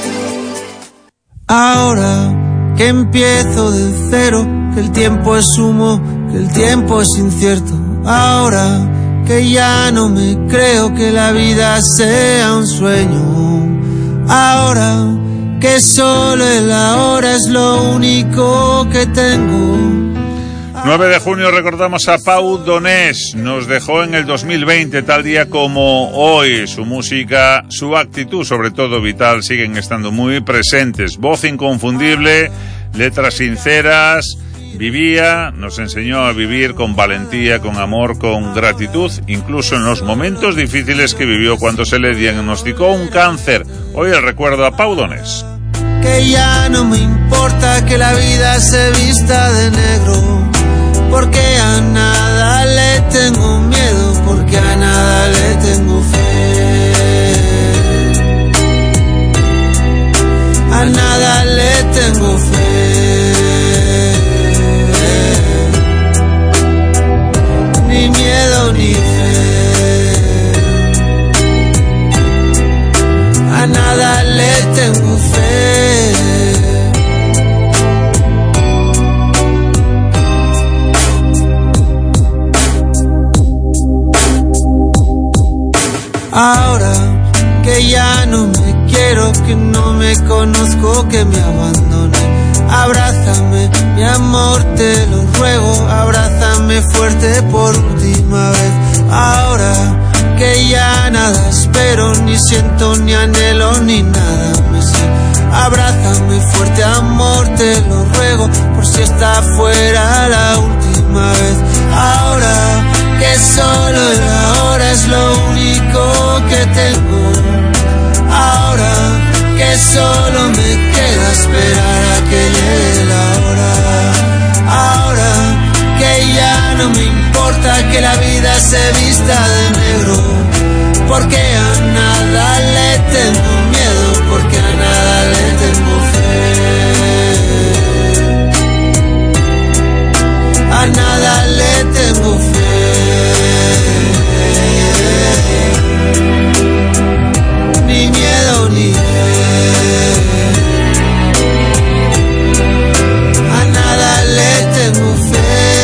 Ahora que empiezo de cero, que el tiempo es humo, que el tiempo es incierto. Ahora que ya no me creo que la vida sea un sueño. Ahora que solo el ahora es lo único que tengo. nueve de junio recordamos a Pau Donés. Nos dejó en el dos mil veinte, tal día como hoy. Su música, su actitud, sobre todo vital, siguen estando muy presentes. Voz inconfundible, letras sinceras. Vivía, nos enseñó a vivir con valentía, con amor, con gratitud, incluso en los momentos difíciles que vivió cuando se le diagnosticó un cáncer. Hoy el recuerdo a Pau Donés. Que ya no me importa que la vida se vista de negro, porque a nada le tengo miedo, porque a nada le tengo fe. A nada le tengo fe. Ni miedo ni fe, a nada le tengo fe. Ahora que ya no me quiero, que no me conozco, que me abandoné. Abrázame, mi amor, te lo ruego, abrázame fuerte por última vez. Ahora que ya nada espero, ni siento, ni anhelo, ni nada me sé. Abrázame fuerte, amor, te lo ruego, por si esta fuera la última vez. Ahora que solo el ahora es lo único que tengo. Ahora que solo me queda esperar a que llegue la hora. Ahora que ya no me importa que la vida se vista de negro, porque a nada le tengo miedo, porque a nada le tengo fe. A nada le tengo fe. Ni miedo ni fe. A nada le tengo fe.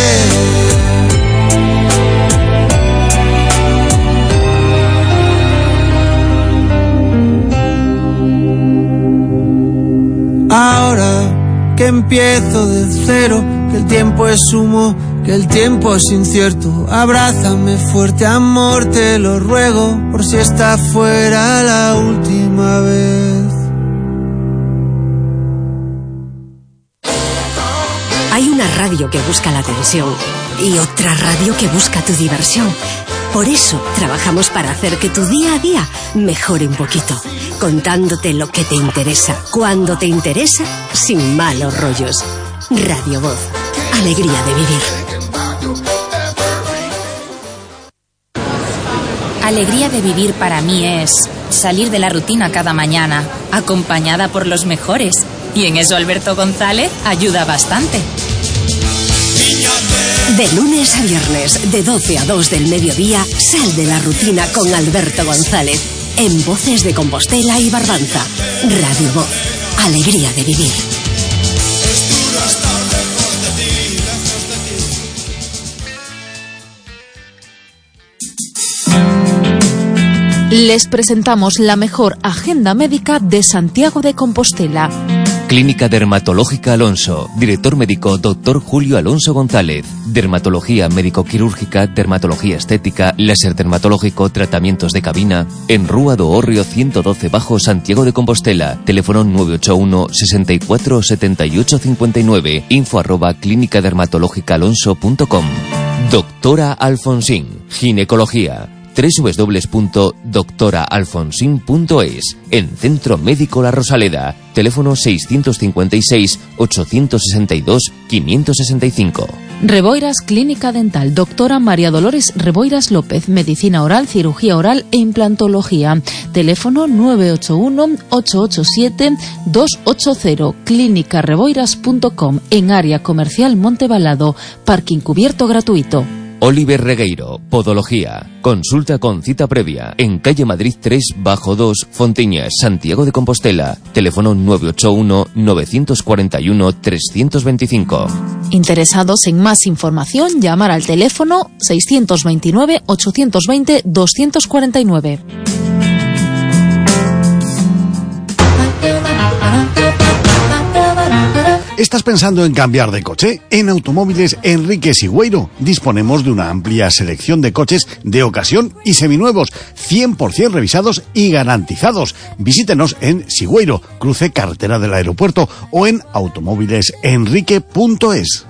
Ahora que empiezo de cero, que el tiempo es humo, que el tiempo es incierto. Abrázame fuerte, amor, te lo ruego, por si esta fuera la última vez. radio que busca la atención y otra radio que busca tu diversión. Por eso trabajamos para hacer que tu día a día mejore un poquito, contándote lo que te interesa, cuando te interesa, sin malos rollos. Radio Voz, alegría de vivir. Alegría de vivir para mí es salir de la rutina cada mañana, acompañada por los mejores. Y en eso Alberto González ayuda bastante. De lunes a viernes, de doce a dos del mediodía, sal de la rutina con Alberto González, en Voces de Compostela y Barbanza. Radio Voz, alegría de vivir. Les presentamos la mejor agenda médica de Santiago de Compostela. Clínica Dermatológica Alonso. Director médico doctor Julio Alonso González. Dermatología médico-quirúrgica, dermatología estética, láser dermatológico, tratamientos de cabina. En Rúa do Hórreo ciento doce Bajo, Santiago de Compostela. Teléfono nueve ocho uno, sesenta y cuatro, setenta y ocho cincuenta y nueve. Info arroba clínica dermatológica alonso punto com. Doctora Alfonsín. Ginecología. doble u doble u doble u punto doctora alfonsín punto es. En Centro Médico La Rosaleda. Teléfono seiscientos cincuenta y seis, ochocientos sesenta y dos, quinientos sesenta y cinco. Reboiras Clínica Dental. Doctora María Dolores Reboiras López. Medicina oral, cirugía oral e implantología. Teléfono nueve ocho uno, ocho ocho siete, dos ocho cero. clínica reboiras punto com. En área comercial Montebalado. Parking cubierto gratuito. Oliver Regueiro, Podología. Consulta con cita previa. En calle Madrid tres, bajo dos, Fonteñas, Santiago de Compostela. Teléfono nueve ocho uno, nueve cuatro uno, tres dos cinco. Interesados en más información, llamar al teléfono seiscientos veintinueve, ochocientos veinte, doscientos cuarenta y nueve. ¿Estás pensando en cambiar de coche? En Automóviles Enrique Sigüeiro disponemos de una amplia selección de coches de ocasión y seminuevos, cien por ciento revisados y garantizados. Visítenos en Sigüeiro, cruce carretera del aeropuerto, o en automóviles enrique punto es.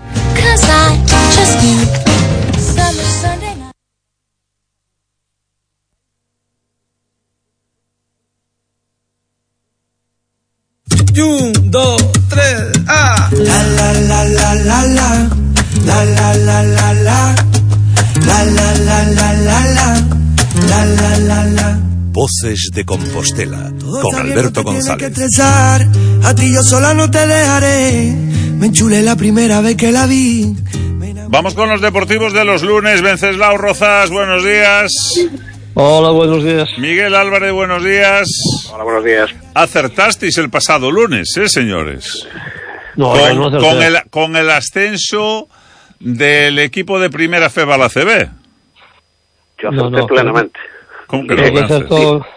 Un, dos, tres, ah. La la la la la la. La la la la la. La la la la la la. La la la la. Voces de Compostela con Alberto González. A ti yo sola no te dejaré. Me enchulé la primera vez que la vi. Vamos con los deportivos de los lunes. Venceslao Rozas, buenos días. Hola, buenos días. Miguel Álvarez, buenos días. Hola, buenos días. Acertasteis el pasado lunes, ¿eh, señores? No, con, no, no con, el, con el ascenso del equipo de Primera F E B a la C B. Yo acerté no, no, plenamente. ¿Cómo que no? Acertó...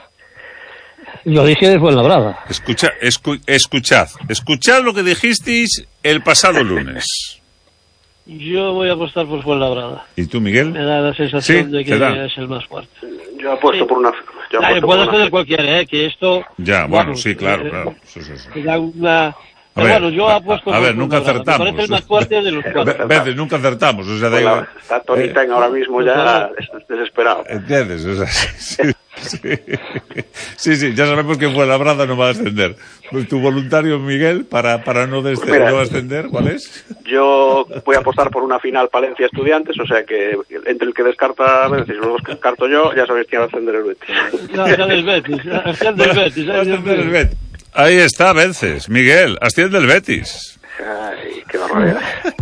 Yo dije de Fuenlabrada. Escucha, escu, escuchad, escuchad lo que dijisteis el pasado lunes. Yo voy a apostar por Fuenlabrada. ¿Y tú, Miguel? Me da la sensación ¿Sí? de que es el más fuerte. Yo apuesto sí. por una... Yo apuesto puede ser de cualquiera, ¿eh? Que esto... Ya, bueno, bueno sí, claro, eh, claro. Sí, sí, sí. Da una... A ver, bueno, yo apuesto a, a ver, nunca acertamos. Me parece el más fuerte de los cuatro. Veces nunca acertamos, o sea, pues digo, la, está Tony eh, Ten ahora mismo ya desesperado. ¿Entiendes? O sea, sí, sí, sí, sí, ya sabemos que Fuenlabrada no va a ascender. ¿Tu voluntario, Miguel, para, para no, descender, pues mira, no ascender, cuál es? Yo voy a apostar por una final Palencia Estudiantes, o sea que entre el que descarta a Betis y los que descarto yo, ya sabéis quién va a ascender el Betis. No, ya del Betis, asciende el Betis. Asciende el Betis. Ahí está, vences. Miguel, asciende el Betis. Ay, qué barbaridad.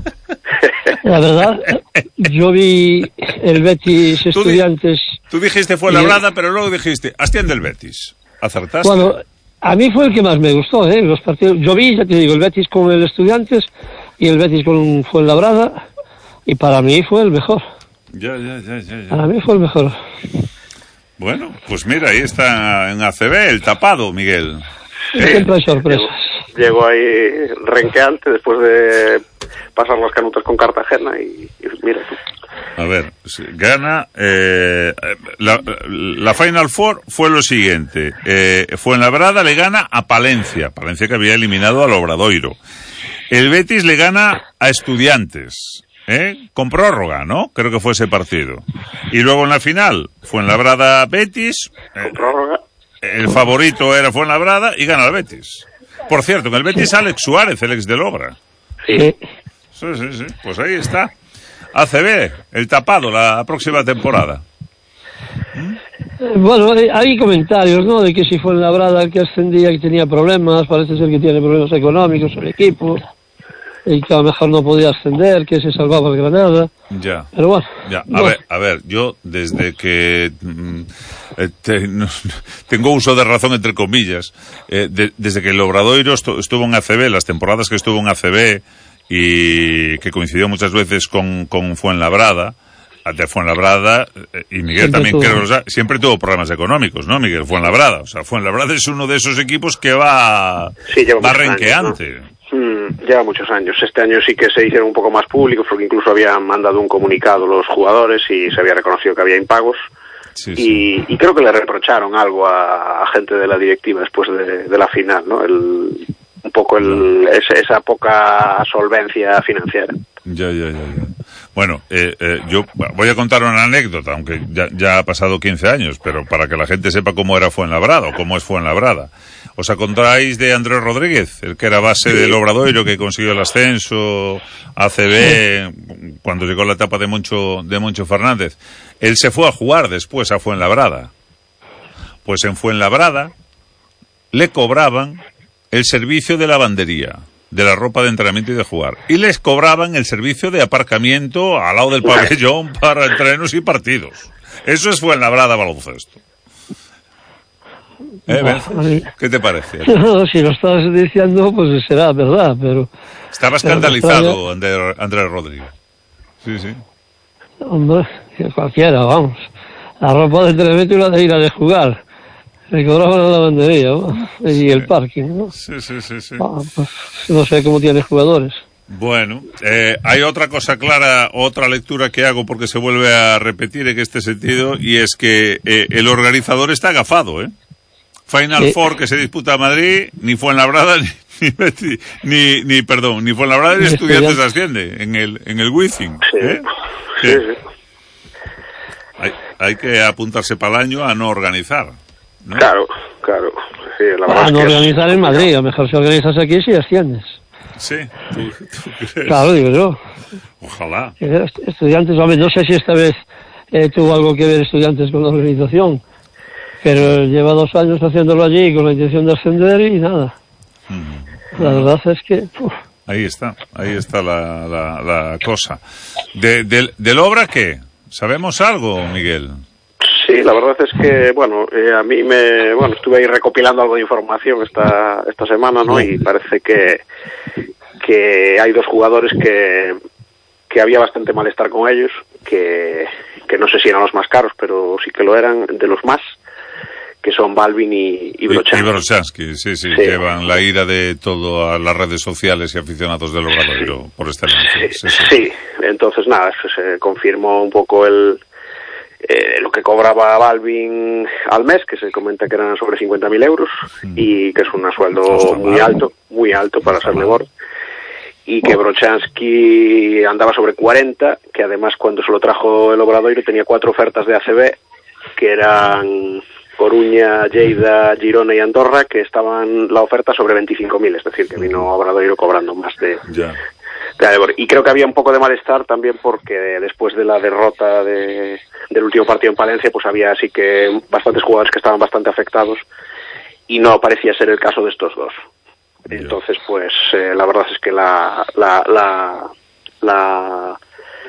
La verdad, yo vi el Betis Estudiantes... Tú, di, tú dijiste Fuenlabrada, y... pero luego dijiste, asciende el Betis. ¿Acertaste? Bueno, a mí fue el que más me gustó, ¿eh? Los partidos. Yo vi, ya te digo, el Betis con el Estudiantes y el Betis con Fuenlabrada, y para mí fue el mejor. Ya, ya, ya, ya, ya. Para mí fue el mejor. Bueno, pues mira, ahí está en A C B el tapado, Miguel. Sí, siempre hay sorpresas. Llego ahí renqueante después de pasar las canutas con Cartagena y, y mira tú. A ver, gana eh, la, la Final Four fue lo siguiente. Eh, Fuenlabrada le gana a Palencia, Palencia que había eliminado al Obradoiro. El Betis le gana a Estudiantes, ¿eh? Con prórroga, ¿no? Creo que fue ese partido. Y luego en la final, Fuenlabrada-Betis. Eh, Con prórroga. El favorito era Fuenlabrada y gana el Betis. Por cierto, en el Betis Alex Suárez, el ex del Obra. Sí. Sí, sí, sí. Pues ahí está. A C B, el tapado, la próxima temporada. Bueno, hay, hay comentarios, ¿no? De que si fue en Labrada el que ascendía que tenía problemas, parece ser que tiene problemas económicos el equipo, y que a lo mejor no podía ascender, que se salvaba el Granada. Ya. Pero bueno. Ya. A bueno. ver, a ver, yo desde que mm, eh, te, no, tengo uso de razón entre comillas, eh, de, desde que el Obradoiro estu, estuvo en A C B, las temporadas que estuvo en A C B y que coincidió muchas veces con, con Fuenlabrada, de Fuenlabrada, y Miguel siempre también tuvo. creo, o sea, siempre tuvo problemas económicos, ¿no, Miguel? Fuenlabrada, o sea, Fuenlabrada es uno de esos equipos que va, sí, va renqueante. Años, ¿no? mm, lleva muchos años. Este año sí que se hicieron un poco más públicos, porque incluso habían mandado un comunicado los jugadores y se había reconocido que había impagos. Sí, y, sí. y creo que le reprocharon algo a, a gente de la directiva después de, de la final, ¿no? El, un poco el, esa, esa poca solvencia financiera. Ya, ya, ya, ya. Bueno, eh, eh, yo voy a contar una anécdota, aunque ya, ya ha pasado quince años, pero para que la gente sepa cómo era Fuenlabrada o cómo es Fuenlabrada. ¿Os acordáis de Andrés Rodríguez, el que era base sí. del Obradoiro, que consiguió el ascenso a C B sí. cuando llegó la etapa de Moncho, de Moncho Fernández? Él se fue a jugar después a Fuenlabrada. Pues en Fuenlabrada le cobraban el servicio de lavandería, de la ropa de entrenamiento y de jugar. Y les cobraban el servicio de aparcamiento al lado del pabellón para entrenos y partidos. Eso es Fuenlabrada baloncesto. ¿Eh, Ben? ¿Qué te parece? No, si lo estás diciendo, pues será verdad, pero... Estaba escandalizado Andrés, Andrés Rodríguez. Sí, sí. Hombre, cualquiera, vamos. La ropa de entrenamiento y la de ir a de jugar. Le cobraban la lavandería, ¿no? Y sí. el parking, ¿no? Sí, sí, sí, sí. Ah, pues, no sé cómo tiene jugadores. Bueno, eh, hay otra cosa clara, otra lectura que hago porque se vuelve a repetir en este sentido, y es que eh, el organizador está agafado, ¿eh? Final sí. Four que se disputa a Madrid, ni Fuenlabrada ni ni, ni, ni perdón, ni Fuenlabrada ni Estudiantes asciende en el en el Wizzing, ¿eh? Sí, sí. sí. Hay, hay que apuntarse para el año a no organizar, ¿no? Claro, claro. Sí, la verdad a es no que organizar es... en Madrid, a lo mejor si organizas aquí sí asciendes. Sí, ¿tú, tú crees? Claro, digo yo. Ojalá. Estudiantes, hombre, no sé si esta vez eh, tuvo algo que ver Estudiantes con la organización, pero lleva dos años haciéndolo allí con la intención de ascender y nada. Mm. La verdad es que... Uf. Ahí está, ahí está la, la, la cosa. De, de, ¿Del Obra qué? ¿Sabemos algo, Miguel? Sí, la verdad es que, bueno, eh, a mí me... Bueno, estuve ahí recopilando algo de información esta esta semana, ¿no? Y parece que que hay dos jugadores que que había bastante malestar con ellos, que, que no sé si eran los más caros, pero sí que lo eran, de los más, que son Balvin y, y Brochanski. Y Brochanski, sí, sí, sí, llevan la ira de todas las redes sociales y aficionados del Obradoiro sí. por este lado. Sí, sí, sí. sí, entonces nada, se confirmó un poco el eh, lo que cobraba Balvin al mes, que se comenta que eran sobre cincuenta mil euros, mm. y que es un sueldo muy alto, muy alto para ser menor. Y que Brochanski andaba sobre cuarenta, que además cuando se lo trajo el Obradoiro tenía cuatro ofertas de A C B, que eran Coruña, Lleida, Girona y Andorra, que estaban la oferta sobre veinticinco mil, es decir, que vino Obradoiro cobrando más de... Ya. de y creo que había un poco de malestar también porque después de la derrota de, del último partido en Palencia, pues había así que bastantes jugadores que estaban bastante afectados y no parecía ser el caso de estos dos. Entonces, pues, eh, la verdad es que la la la, la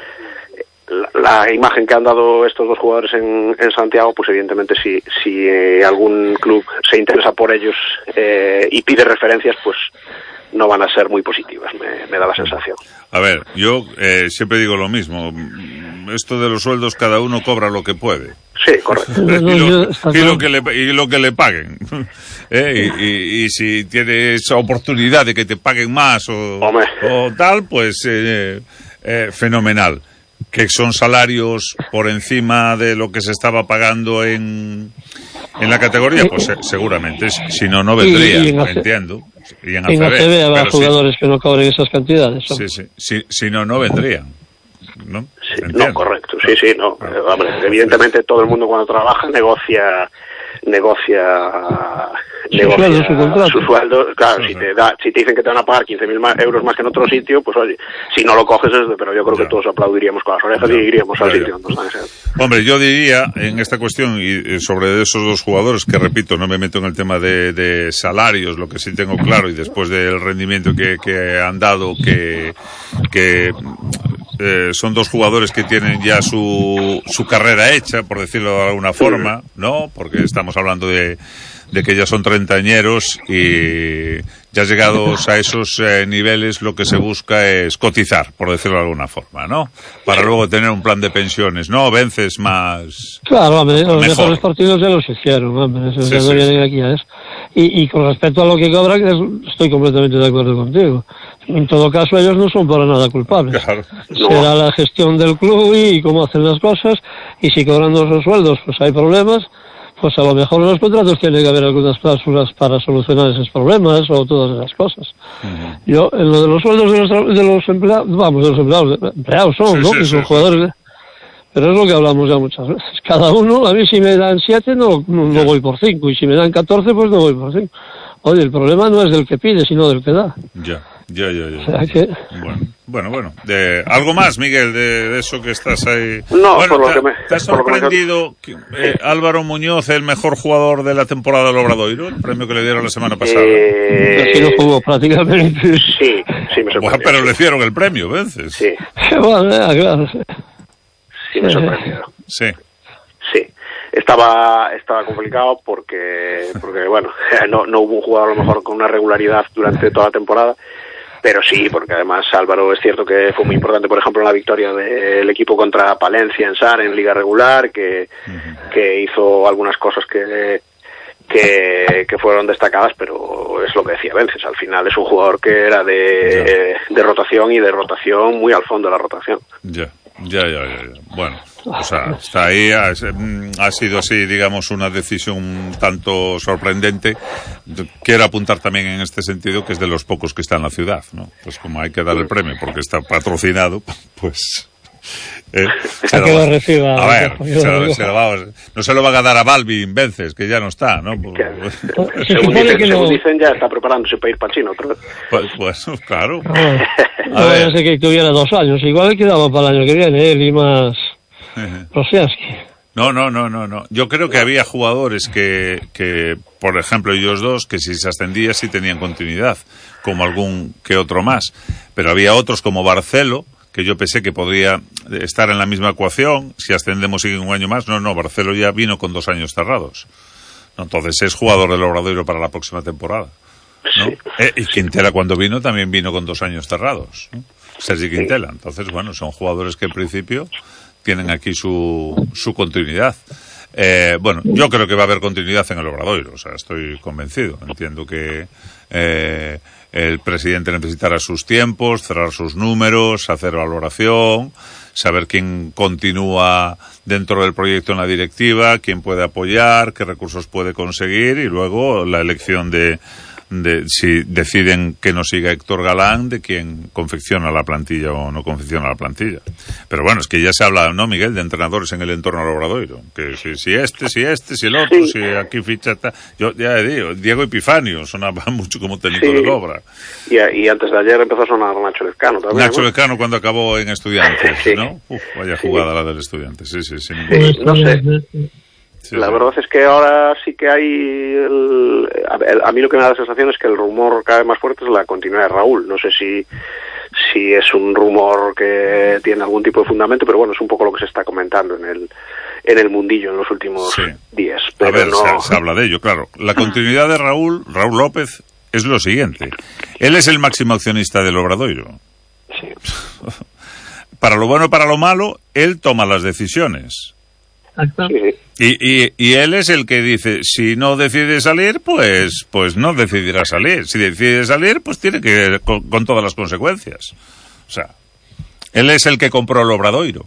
la la imagen que han dado estos dos jugadores en, en Santiago, pues evidentemente si si eh, algún club se interesa por ellos eh, y pide referencias, pues no van a ser muy positivas, me, me da la sensación. A ver, yo eh, siempre digo lo mismo, esto de los sueldos cada uno cobra lo que puede. Sí, correcto. y, lo, y, lo que le, y lo que le paguen. ¿Eh? Y, y, y si tienes oportunidad de que te paguen más o, o tal, pues eh, eh, fenomenal. Que son salarios por encima de lo que se estaba pagando en, en la categoría, pues eh, seguramente. Si no, no vendría, entiendo. Y en, en A C B habrá jugadores sí, que no cobren esas cantidades. ¿no? Sí, sí. Si, si no, no vendrían. ¿No? Sí, no, correcto. Sí, sí, no. Eh, hombre, evidentemente todo el mundo cuando trabaja negocia negocia su negocia sueldo, su contrato. Su sueldo. Claro, sí, si te da, si te dicen que te van a pagar quince mil euros más que en otro sitio, pues oye, si no lo coges es de, pero yo creo ya. que todos aplaudiríamos con las orejas ya. y iríamos ya, al ya. sitio donde están. Hombre, yo diría en esta cuestión y sobre esos dos jugadores que repito, no me meto en el tema de, de salarios, lo que sí tengo claro y después del rendimiento que, que han dado, que que Eh, son dos jugadores que tienen ya su, su carrera hecha, por decirlo de alguna forma, ¿no? Porque estamos hablando de, de que ya son treintañeros y ya llegados a esos eh, niveles lo que se busca es cotizar, por decirlo de alguna forma, ¿no? Para luego tener un plan de pensiones, ¿no? Vences más... Claro, hombre, los mejor. mejores partidos ya los hicieron, hombre, eso sí, ya sí, no vienen sí. aquí a eso. Y, y con respecto a lo que cobran, estoy completamente de acuerdo contigo. En todo caso, ellos no son para nada culpables. Claro. Será la gestión del club y cómo hacen las cosas, y si cobrando esos sueldos pues hay problemas, pues a lo mejor en los contratos tiene que haber algunas cláusulas para solucionar esos problemas o todas esas cosas. Uh-huh. Yo, en lo de los sueldos de los, de los empleados, vamos, de los empleados, empleados son, sí, ¿no? Sí, que son sí, jugadores... Sí. Pero es lo que hablamos ya muchas veces. Cada uno, a mí si me dan siete, no, no, no voy por cinco. Y si me dan catorce, pues no voy por cinco. Oye, el problema no es del que pide, sino del que da. Ya, ya, ya. ya. O sea que... Bueno, bueno, bueno. De, ¿algo más, Miguel, de, de eso que estás ahí? No, bueno, por lo ¿te, que me... ¿te ha sorprendido que, eh, Álvaro Muñoz, el mejor jugador de la temporada del Obradoiro? El premio que le dieron la semana pasada. Eh... Así no jugó prácticamente. Sí, sí me sorprendió. Bueno, pero le dieron el premio, vences. Sí. Bueno, claro. Sí me sorprendió. Sí. Sí. Estaba estaba complicado porque, porque bueno, no, no hubo un jugador a lo mejor con una regularidad durante toda la temporada, pero sí, porque además Álvaro es cierto que fue muy importante, por ejemplo, en la victoria del equipo contra Palencia en S A R en Liga Regular, que, uh-huh. que hizo algunas cosas que, que que fueron destacadas, pero es lo que decía Vences, al final es un jugador que era de, yeah. de rotación y de rotación muy al fondo de la rotación. Ya. Ya, ya, ya, ya. Bueno, o sea, está ahí, ha, ha sido así, digamos, una decisión un tanto sorprendente. Quiero apuntar también en este sentido que es de los pocos que está en la ciudad, ¿no? Pues como hay que dar el premio porque está patrocinado, pues... Eh, se a que lo reciba. A ver, se lo, se lo vamos, no se lo van a dar a Balvin Vences, que ya no está, ¿no? Se según, dicen, que según no... dicen, ya está preparándose para ir para China otra vez. Pues, pues claro. No, no vaya a ser que tuviera dos años, igual le quedaba para el año que viene, él y más Rosiaski. No, no, no, no, no. Yo creo que había jugadores que, que, por ejemplo, ellos dos, que si se ascendía sí tenían continuidad, como algún que otro más. Pero había otros como Barcelo, que yo pensé que podría estar en la misma ecuación, si ascendemos sigue un año más. No, no, Barcelo ya vino con dos años cerrados. Entonces es jugador del Obradoiro para la próxima temporada, ¿no? Sí. Eh, y Quintela cuando vino también vino con dos años cerrados, ¿no? Sergi Quintela. Entonces, bueno, son jugadores que en principio tienen aquí su, su continuidad. Eh, bueno, yo creo que va a haber continuidad en el Obradoiro, o sea, estoy convencido. Entiendo que eh, el presidente necesitará sus tiempos, cerrar sus números, hacer valoración, saber quién continúa dentro del proyecto en la directiva, quién puede apoyar, qué recursos puede conseguir y luego la elección de, de si deciden que no siga Héctor Galán, de quién confecciona la plantilla o no confecciona la plantilla. Pero bueno, es que ya se habla, ¿no, Miguel?, de entrenadores en el entorno del Obradoiro, que si, si este, si este, si el otro, sí. si aquí ficha está. Yo ya digo, Diego Epifanio sonaba mucho como técnico sí. del Obra. Y, y antes de ayer empezó a sonar Nacho Lezcano también. Nacho ¿no? Lezcano cuando acabó en Estudiantes, sí. ¿no? Uf, vaya jugada sí. la del Estudiantes, sí, sí, sí. sí no sé. Sí, la sí. verdad es que ahora sí que hay... El, a, a mí lo que me da la sensación es que el rumor cada vez más fuerte es la continuidad de Raúl. No sé si si es un rumor que tiene algún tipo de fundamento, pero bueno, es un poco lo que se está comentando en el en el mundillo en los últimos sí. días. Pero a ver, no... se, se habla de ello, claro. La continuidad de Raúl, Raúl López, es lo siguiente. Él es el máximo accionista del Obradoiro. Sí. Para lo bueno y para lo malo, él toma las decisiones. Sí. Y, y, y él es el que dice, si no decide salir, pues pues no decidirá salir. Si decide salir, pues tiene que con, con todas las consecuencias. O sea, él es el que compró el Obradoiro.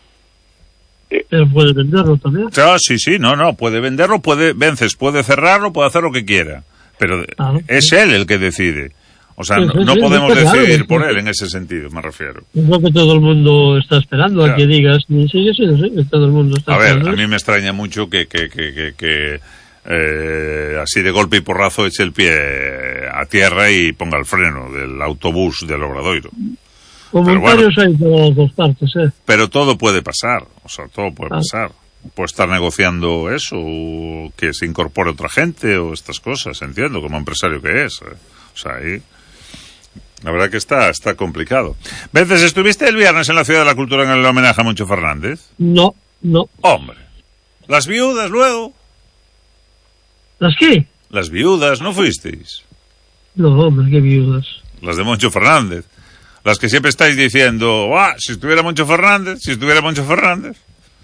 Pero puede venderlo también. Ah, sí, sí, no, no, puede venderlo, puede, Vences, puede cerrarlo, puede hacer lo que quiera. pero ah, es sí. él el que decide. O sea, sí, no, sí, no sí, podemos sí, claro, decidir sí, por sí. él en ese sentido, me refiero. Es lo que todo el mundo está esperando, Claro. a que digas, sí, sí, sí, sí, que todo el mundo está A ver, esperando. a mí me extraña mucho que, que, que, que, que eh, así de golpe y porrazo eche el pie a tierra y ponga el freno del autobús del Obradoiro. Comentarios hay por las dos partes, ¿eh? Pero todo puede pasar, o sea, todo puede Ah. pasar. Puede estar negociando eso, o que se incorpore otra gente, o estas cosas, entiendo, como empresario que es. eh. O sea, ahí... La verdad que está, está complicado. Veces, ¿estuviste el viernes en la Ciudad de la Cultura en el homenaje a Moncho Fernández? No, no. Hombre, las viudas luego. ¿Las qué? Las viudas, ¿no fuisteis? No, hombre, qué viudas. Las de Moncho Fernández. Las que siempre estáis diciendo, ah, si estuviera Moncho Fernández, si estuviera Moncho Fernández.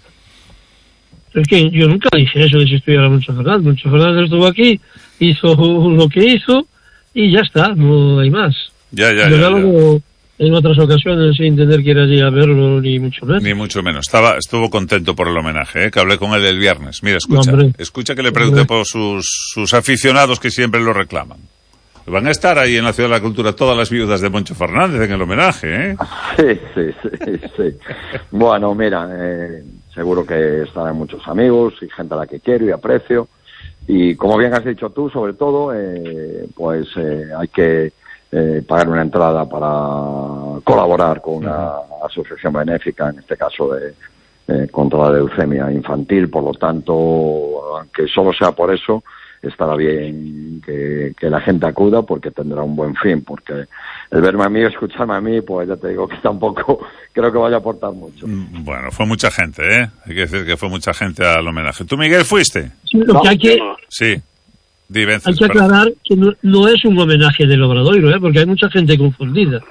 Es que yo nunca dije eso de si estuviera Moncho Fernández. Moncho Fernández estuvo aquí, hizo lo que hizo y ya está, no hay más. Ya, ya, Yo ya, ya lo ya. veo en otras ocasiones sin tener que ir allí a verlo, ni mucho menos. Ni mucho menos. Estaba, estuvo contento por el homenaje, ¿eh? Que hablé con él el viernes. Mira, escucha, Hombre. escucha que le pregunté Hombre. por sus, sus aficionados que siempre lo reclaman. Van a estar ahí en la Ciudad de la Cultura todas las viudas de Moncho Fernández en el homenaje, ¿eh? Sí, sí, sí, sí. Bueno, mira, eh, seguro que estarán muchos amigos y gente a la que quiero y aprecio. Y como bien has dicho tú, sobre todo, eh, pues eh, hay que eh, pagar una entrada para colaborar con una asociación benéfica, en este caso de eh, contra la leucemia infantil. Por lo tanto, aunque solo sea por eso, estará bien que, que la gente acuda, porque tendrá un buen fin, porque el verme a mí, escucharme a mí, pues ya te digo que tampoco creo que vaya a aportar mucho. Bueno, fue mucha gente, ¿eh? Hay que decir que fue mucha gente al homenaje. ¿Tú, Miguel, fuiste? Sí, lo que hay que, Sí. Di, Vences, hay que perdón. aclarar que no, no es un homenaje del Obradoiro, ¿eh? Porque hay mucha gente confundida.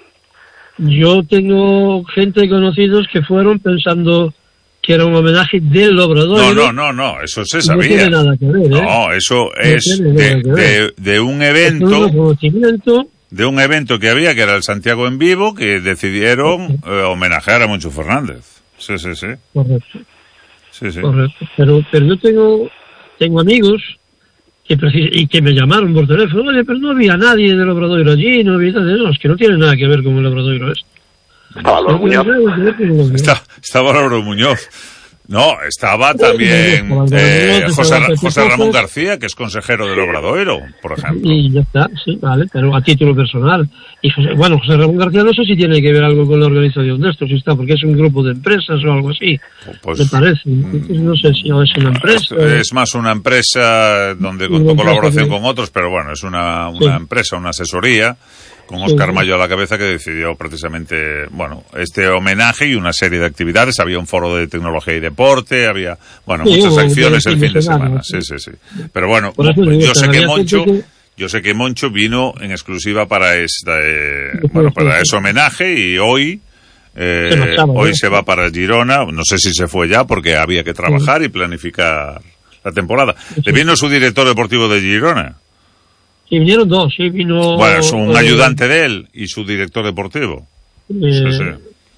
Yo tengo gente conocidos que fueron pensando que era un homenaje del Obradoiro. No, no, no, no, eso se No sabía. tiene nada que ver, ¿eh? No, eso No es tiene de, nada que ver. de, de un Es un evento, reconocimiento. de un evento que había, que era el Santiago en Vivo, que decidieron eh, homenajear a Moncho Fernández. Sí, sí, sí. Correcto, Sí, sí. correcto. Pero, pero yo tengo, tengo amigos que precis- y que me llamaron por teléfono, oye, pero no había nadie del Obradoiro allí, no había nadie. No, es que no tiene nada que ver con el Obradoiro este. Estaba Álvaro Muñoz. Está, estaba Álvaro Muñoz. No, estaba también eh, José, Ra- José Ramón García, que es consejero del Obradoiro, por ejemplo. Y ya está, sí, vale, pero a título personal. Y José, bueno, José Ramón García no sé si tiene que ver algo con la organización de esto, si está, porque es un grupo de empresas o algo así, Pues, me parece. Entonces, no sé si es una empresa. Es más una empresa donde Una contó empresa, colaboración sí. con otros, pero bueno, es una, una Sí. empresa, una asesoría, con Sí, Óscar sí. Mayo a la cabeza, que decidió precisamente, bueno, este homenaje y una serie de actividades. Había un foro de tecnología y deporte, había, bueno, Sí, muchas hubo acciones un el fin de semana. semana, Sí, sí, sí. Pero bueno, Por eso digo, yo sé pero que había Moncho, gente yo sé que Moncho vino en exclusiva para esta, eh, Sí, bueno, sí, para sí. ese homenaje, y hoy, eh, Se marchaba, hoy ¿no? se va para Girona. No sé si se fue ya, porque había que trabajar y planificar la temporada. ¿Le vino su director deportivo de Girona? Sí, vinieron dos, sí, vino... Bueno, es un eh, ayudante de él y su director deportivo. eh, Sí, sí.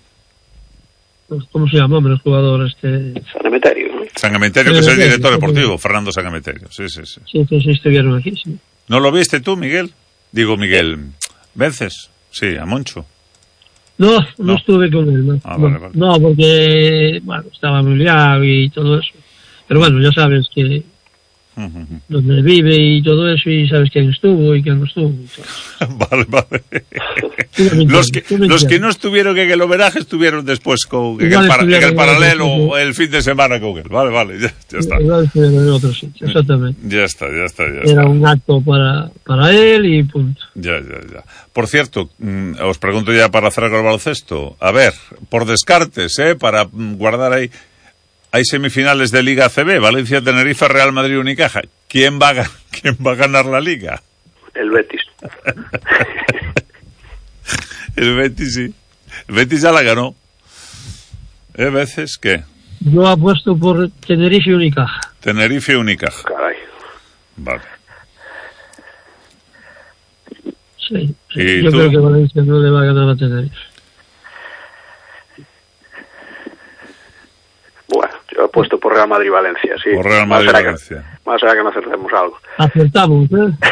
pues, ¿cómo se llama, hombre, el jugador este? San Emeterio, ¿no? San Emeterio, que es el San director Emeterio, deportivo, Fernando San Emeterio. Sí, sí, sí. Sí, sí, sí, estuvieron aquí, sí. ¿No lo viste tú, Miguel? Digo, Miguel, ¿vences? Sí, a Moncho. No, no, estuve con él, no. Ah, no, vale, vale. no, porque, bueno, estaba muy liado y todo eso. Pero bueno, ya sabes que donde vive y todo eso, y sabes quién estuvo y quién no estuvo. Vale, vale. Tú me Los que, entiendes, tú me los que entiendes. no estuvieron en el homenaje estuvieron después con, en, Igual el, para- en estuvieron el en paralelo otro sitio. el fin de semana con él. Vale, vale, ya, ya está. Igual estuvieron en otro sitio, exactamente. Ya está, ya está, ya está. Era un acto para, para él y punto. Ya, ya, ya. Por cierto, mm, os pregunto ya para cerrar con el baloncesto. A ver, por descartes, ¿eh? Para mm, guardar ahí. Hay semifinales de Liga A C B, Valencia, Tenerife, Real Madrid, Unicaja. ¿Quién va a, ga- quién va a ganar la Liga? El Betis. El Betis, sí. El Betis ya la ganó. ¿Eh, veces qué? Yo apuesto por Tenerife y Unicaja. Tenerife, Unicaja. Caray. Vale. Sí, sí. ¿Y Yo tú? creo que Valencia no le va a ganar a Tenerife. Bueno, yo he puesto por Real Madrid-Valencia, sí. Por Real Mal será que- Madrid-Valencia. más será que no acertemos algo. Acertamos, ¿eh?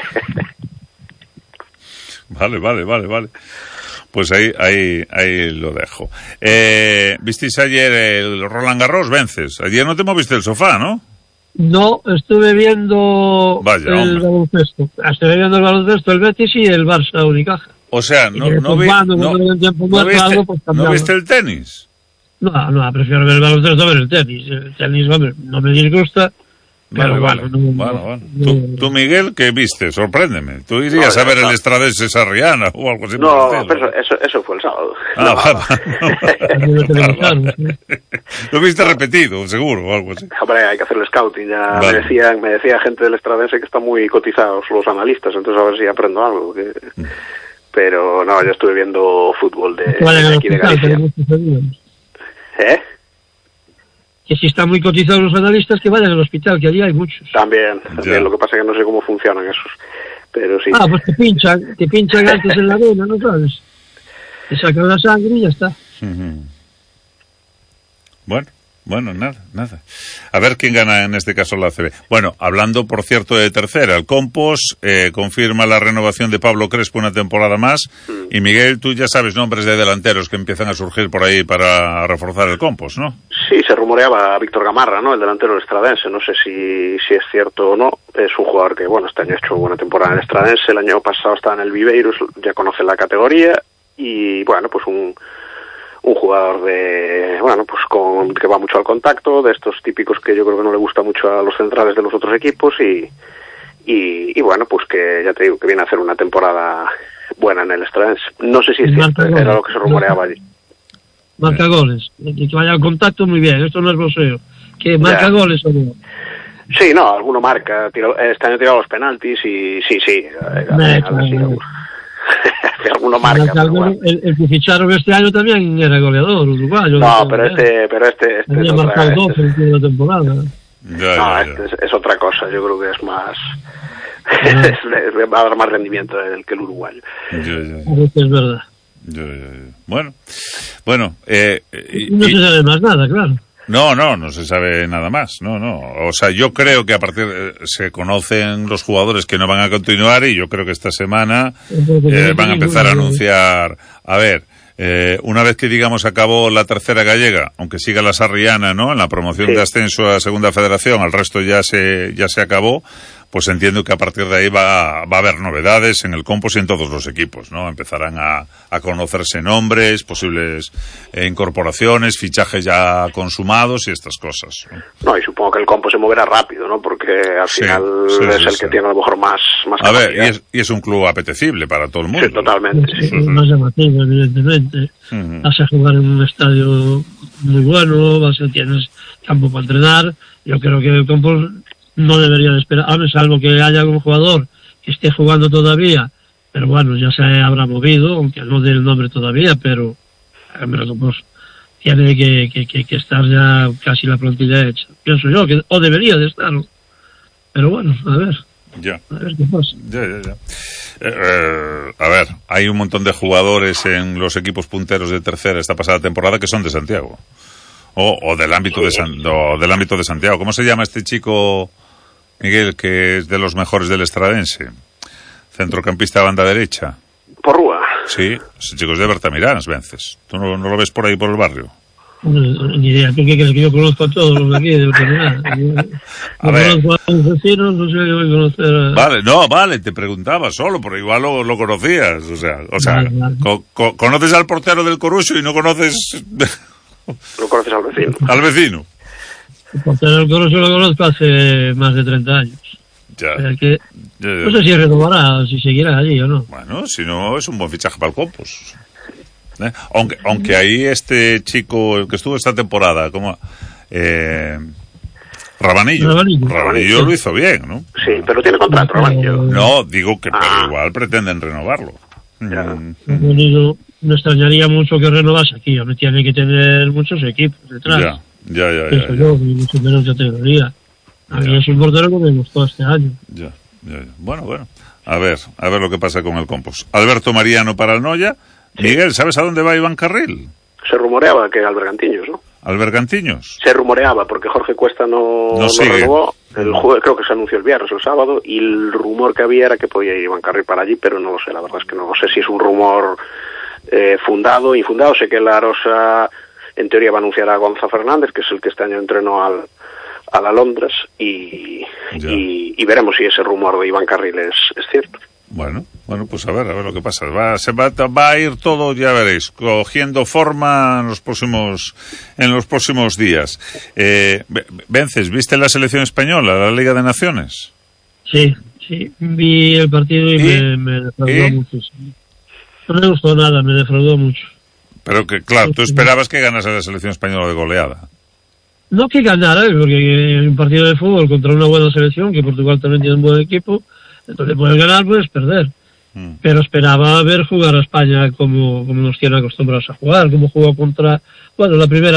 Vale, vale, vale, vale. Pues ahí, ahí, ahí lo dejo. Eh, ¿Visteis ayer el Roland Garros? Vences. Ayer no te moviste del sofá, ¿no? No, estuve viendo Vaya, el hombre. baloncesto. Estuve viendo el baloncesto, el Betis y el Barça Unicaja. O sea, no, Y no, vi, cuando, no, cuando el tiempo no muerto viste, algo, pues ¿no cambiaba. viste el tenis? No, no, prefiero ver el baloncesto a ver el tenis. El tenis, hombre, no me disgusta, pero Vale, bueno, vale. no, bueno, no, bueno. no, ¿Tú, tú, Miguel, qué viste? Sorpréndeme. ¿Tú irías No, a ver no, el no. Estradense Sarriana o algo así? por No, el estilo? pero eso, eso fue el sábado. Ah, No. vale, vale. Lo viste repetido, seguro, o algo así. Hombre, hay que hacer el scouting. Ya Vale. me decían, me decía gente del Estradense que están muy cotizados los analistas, entonces a ver si aprendo algo. que- Pero no, yo estuve viendo fútbol de, que vayan de al aquí de hospital, Galicia. que muchos amigos. ¿Eh? Que si están muy cotizados los analistas, que vayan al hospital, que allí hay muchos. También, también. Lo que pasa es que no sé cómo funcionan esos. Pero sí. Ah, pues te pinchan, te pinchan antes en la vena, ¿no sabes? Te sacan la sangre y ya está. Ujú. Bueno, bueno, nada, nada. A ver quién gana en este caso la A C B. Bueno, hablando, por cierto, de tercera, el Compos eh, confirma la renovación de Pablo Crespo una temporada más. Mm. Y Miguel, tú ya sabes nombres de delanteros que empiezan a surgir por ahí para reforzar el Compos, ¿no? Sí, se rumoreaba a Víctor Gamarra, ¿no? El delantero del Estradense. No sé si, si es cierto o no. Es un jugador que, bueno, este año ha hecho buena temporada en el Estradense. El año pasado estaba en el Viveiros, ya conoce la categoría. Y, bueno, pues un... un jugador de, bueno, pues con, que va mucho al contacto, de estos típicos que yo creo que no le gusta mucho a los centrales de los otros equipos y, y, y bueno, pues que ya te digo que viene a hacer una temporada buena en el Estradense. No sé si es cierto, era lo que se rumoreaba allí. Marca goles. Y que vaya al contacto, muy bien. Esto no es boxeo. Que marca Ya. goles o no. Sí, no, alguno marca, tiro, este año ha tirado los penaltis y sí, sí, al Me- final sí, alguno, alguno marca. Marca pero bueno. goles. el, el que ficharon este año también era goleador, uruguayo. No, sé, pero ¿eh? este, pero este, este es Había otra, marcado este dos en el primer temporada. no, este es, es otra cosa, yo creo que es más, es- es- va a dar más rendimiento el que el uruguayo. Ya, ya, A veces es verdad. ya, ya, ya. Bueno, bueno, eh, y- No y- se sabe más nada, claro. No, no, no se sabe nada más, no, no. O sea, yo creo que a partir de, se conocen los jugadores que no van a continuar y yo creo que esta semana eh, van a empezar a anunciar, a ver, eh, una vez que digamos acabó la tercera gallega, aunque siga la sarriana, ¿no? En la promoción Sí. de ascenso a segunda federación, al resto ya se, ya se acabó. Pues entiendo que a partir de ahí va, va a haber novedades en el Compos y en todos los equipos, ¿no? Empezarán a, a conocerse nombres, posibles eh, incorporaciones, fichajes ya consumados y estas cosas, ¿no? No, y supongo que el compo se moverá rápido, ¿no? Porque al Sí, final sí, es sí, el sí. que tiene a lo mejor más, más A ver, capacidad. y es, y es un club apetecible para todo el mundo. Sí, totalmente, sí. Es más llamativo, evidentemente. Ujú. Vas a jugar en un estadio muy bueno, vas a, tienes campo para entrenar. Yo creo que el campo no debería de esperar, a ver, salvo que haya algún jugador que esté jugando todavía, pero bueno, ya se habrá movido, aunque no dé el nombre todavía, pero hombre, pues, tiene que, que, que, que estar ya casi la plantilla hecha. Pienso yo, que o debería de estar. Pero bueno, a ver. Ya. A ver qué pasa. Ya, ya, ya. Eh, eh, a ver, hay un montón de jugadores en los equipos punteros de tercera esta pasada temporada que son de Santiago. O, o del ámbito de San, o del ámbito de Santiago. ¿Cómo se llama este chico, Miguel, que es de los mejores del Estradense? Centrocampista de banda derecha. Porrúa. Sí, ese chico es de Bertamirans, Vences. ¿Tú no, no lo ves por ahí por el barrio? No, ni idea. ¿Tú qué crees que yo conozco a todos los de aquí? De verdad. A No ver. conozco a los vecinos, no sé qué voy a conocer a... Vale, no, vale, te preguntaba solo, pero igual lo, lo conocías. O sea, o sea Vale, vale. co- co- conoces al portero del Coruso y no conoces No conoces al vecino. al vecino. El portero del Coro lo conozco hace más de treinta años. Ya. O sea que Ya, ya. no sé si renovará, si seguirá allí o no. Bueno, si no, es un buen fichaje para el Compos. ¿Eh? Aunque, aunque ahí este chico, el que estuvo esta temporada, como eh, Rabanillo, Rabanillo. Rabanillo lo hizo bien, ¿no? Sí, pero tiene contrato, Rabanillo. No, digo que pero Ah. igual pretenden renovarlo. Mm, Rabanillo, me extrañaría mucho que renovase aquí. Me tiene que tener muchos equipos detrás. Ya, ya, ya, ya, Pienso ya, yo, y mucho menos categoría. A mí es un portero que me gustó este año. ya, ya, ya. Bueno, bueno. A ver, a ver lo que pasa con el Compos. Alberto Mariano para el Noya. Miguel, ¿sabes a dónde va Iván Carril? Se rumoreaba que al Bergantiños, ¿no? Al Bergantiños. Se rumoreaba porque Jorge Cuesta no, No no sigue. renovó El jueves creo que se anunció el viernes o el sábado, y el rumor que había era que podía ir Iván Carril para allí, pero no lo sé, la verdad es que no sé si es un rumor eh, fundado o infundado. Sé que la Arosa en teoría va a anunciar a Gonza Fernández, que es el que este año entrenó al, a la Londres, y, y, y veremos si ese rumor de Iván Carril es, es cierto. Bueno, bueno, pues a ver, a ver lo que pasa. Va, se va, va a ir todo, ya veréis, cogiendo forma en los próximos, en los próximos días. Eh, Vences, ¿viste la selección española, la Liga de Naciones? Sí, sí, vi el partido y, ¿Y? me, me defraudó ¿Y? mucho. Sí. No me gustó nada, me defraudó mucho. Pero que, claro, tú esperabas que ganase la selección española de goleada. No que ganara, porque en un partido de fútbol contra una buena selección, que Portugal también tiene un buen equipo, entonces puedes ganar, puedes perder. Mm. Pero esperaba ver jugar a España como, como nos tienen acostumbrados a jugar, como jugó contra, bueno, la primera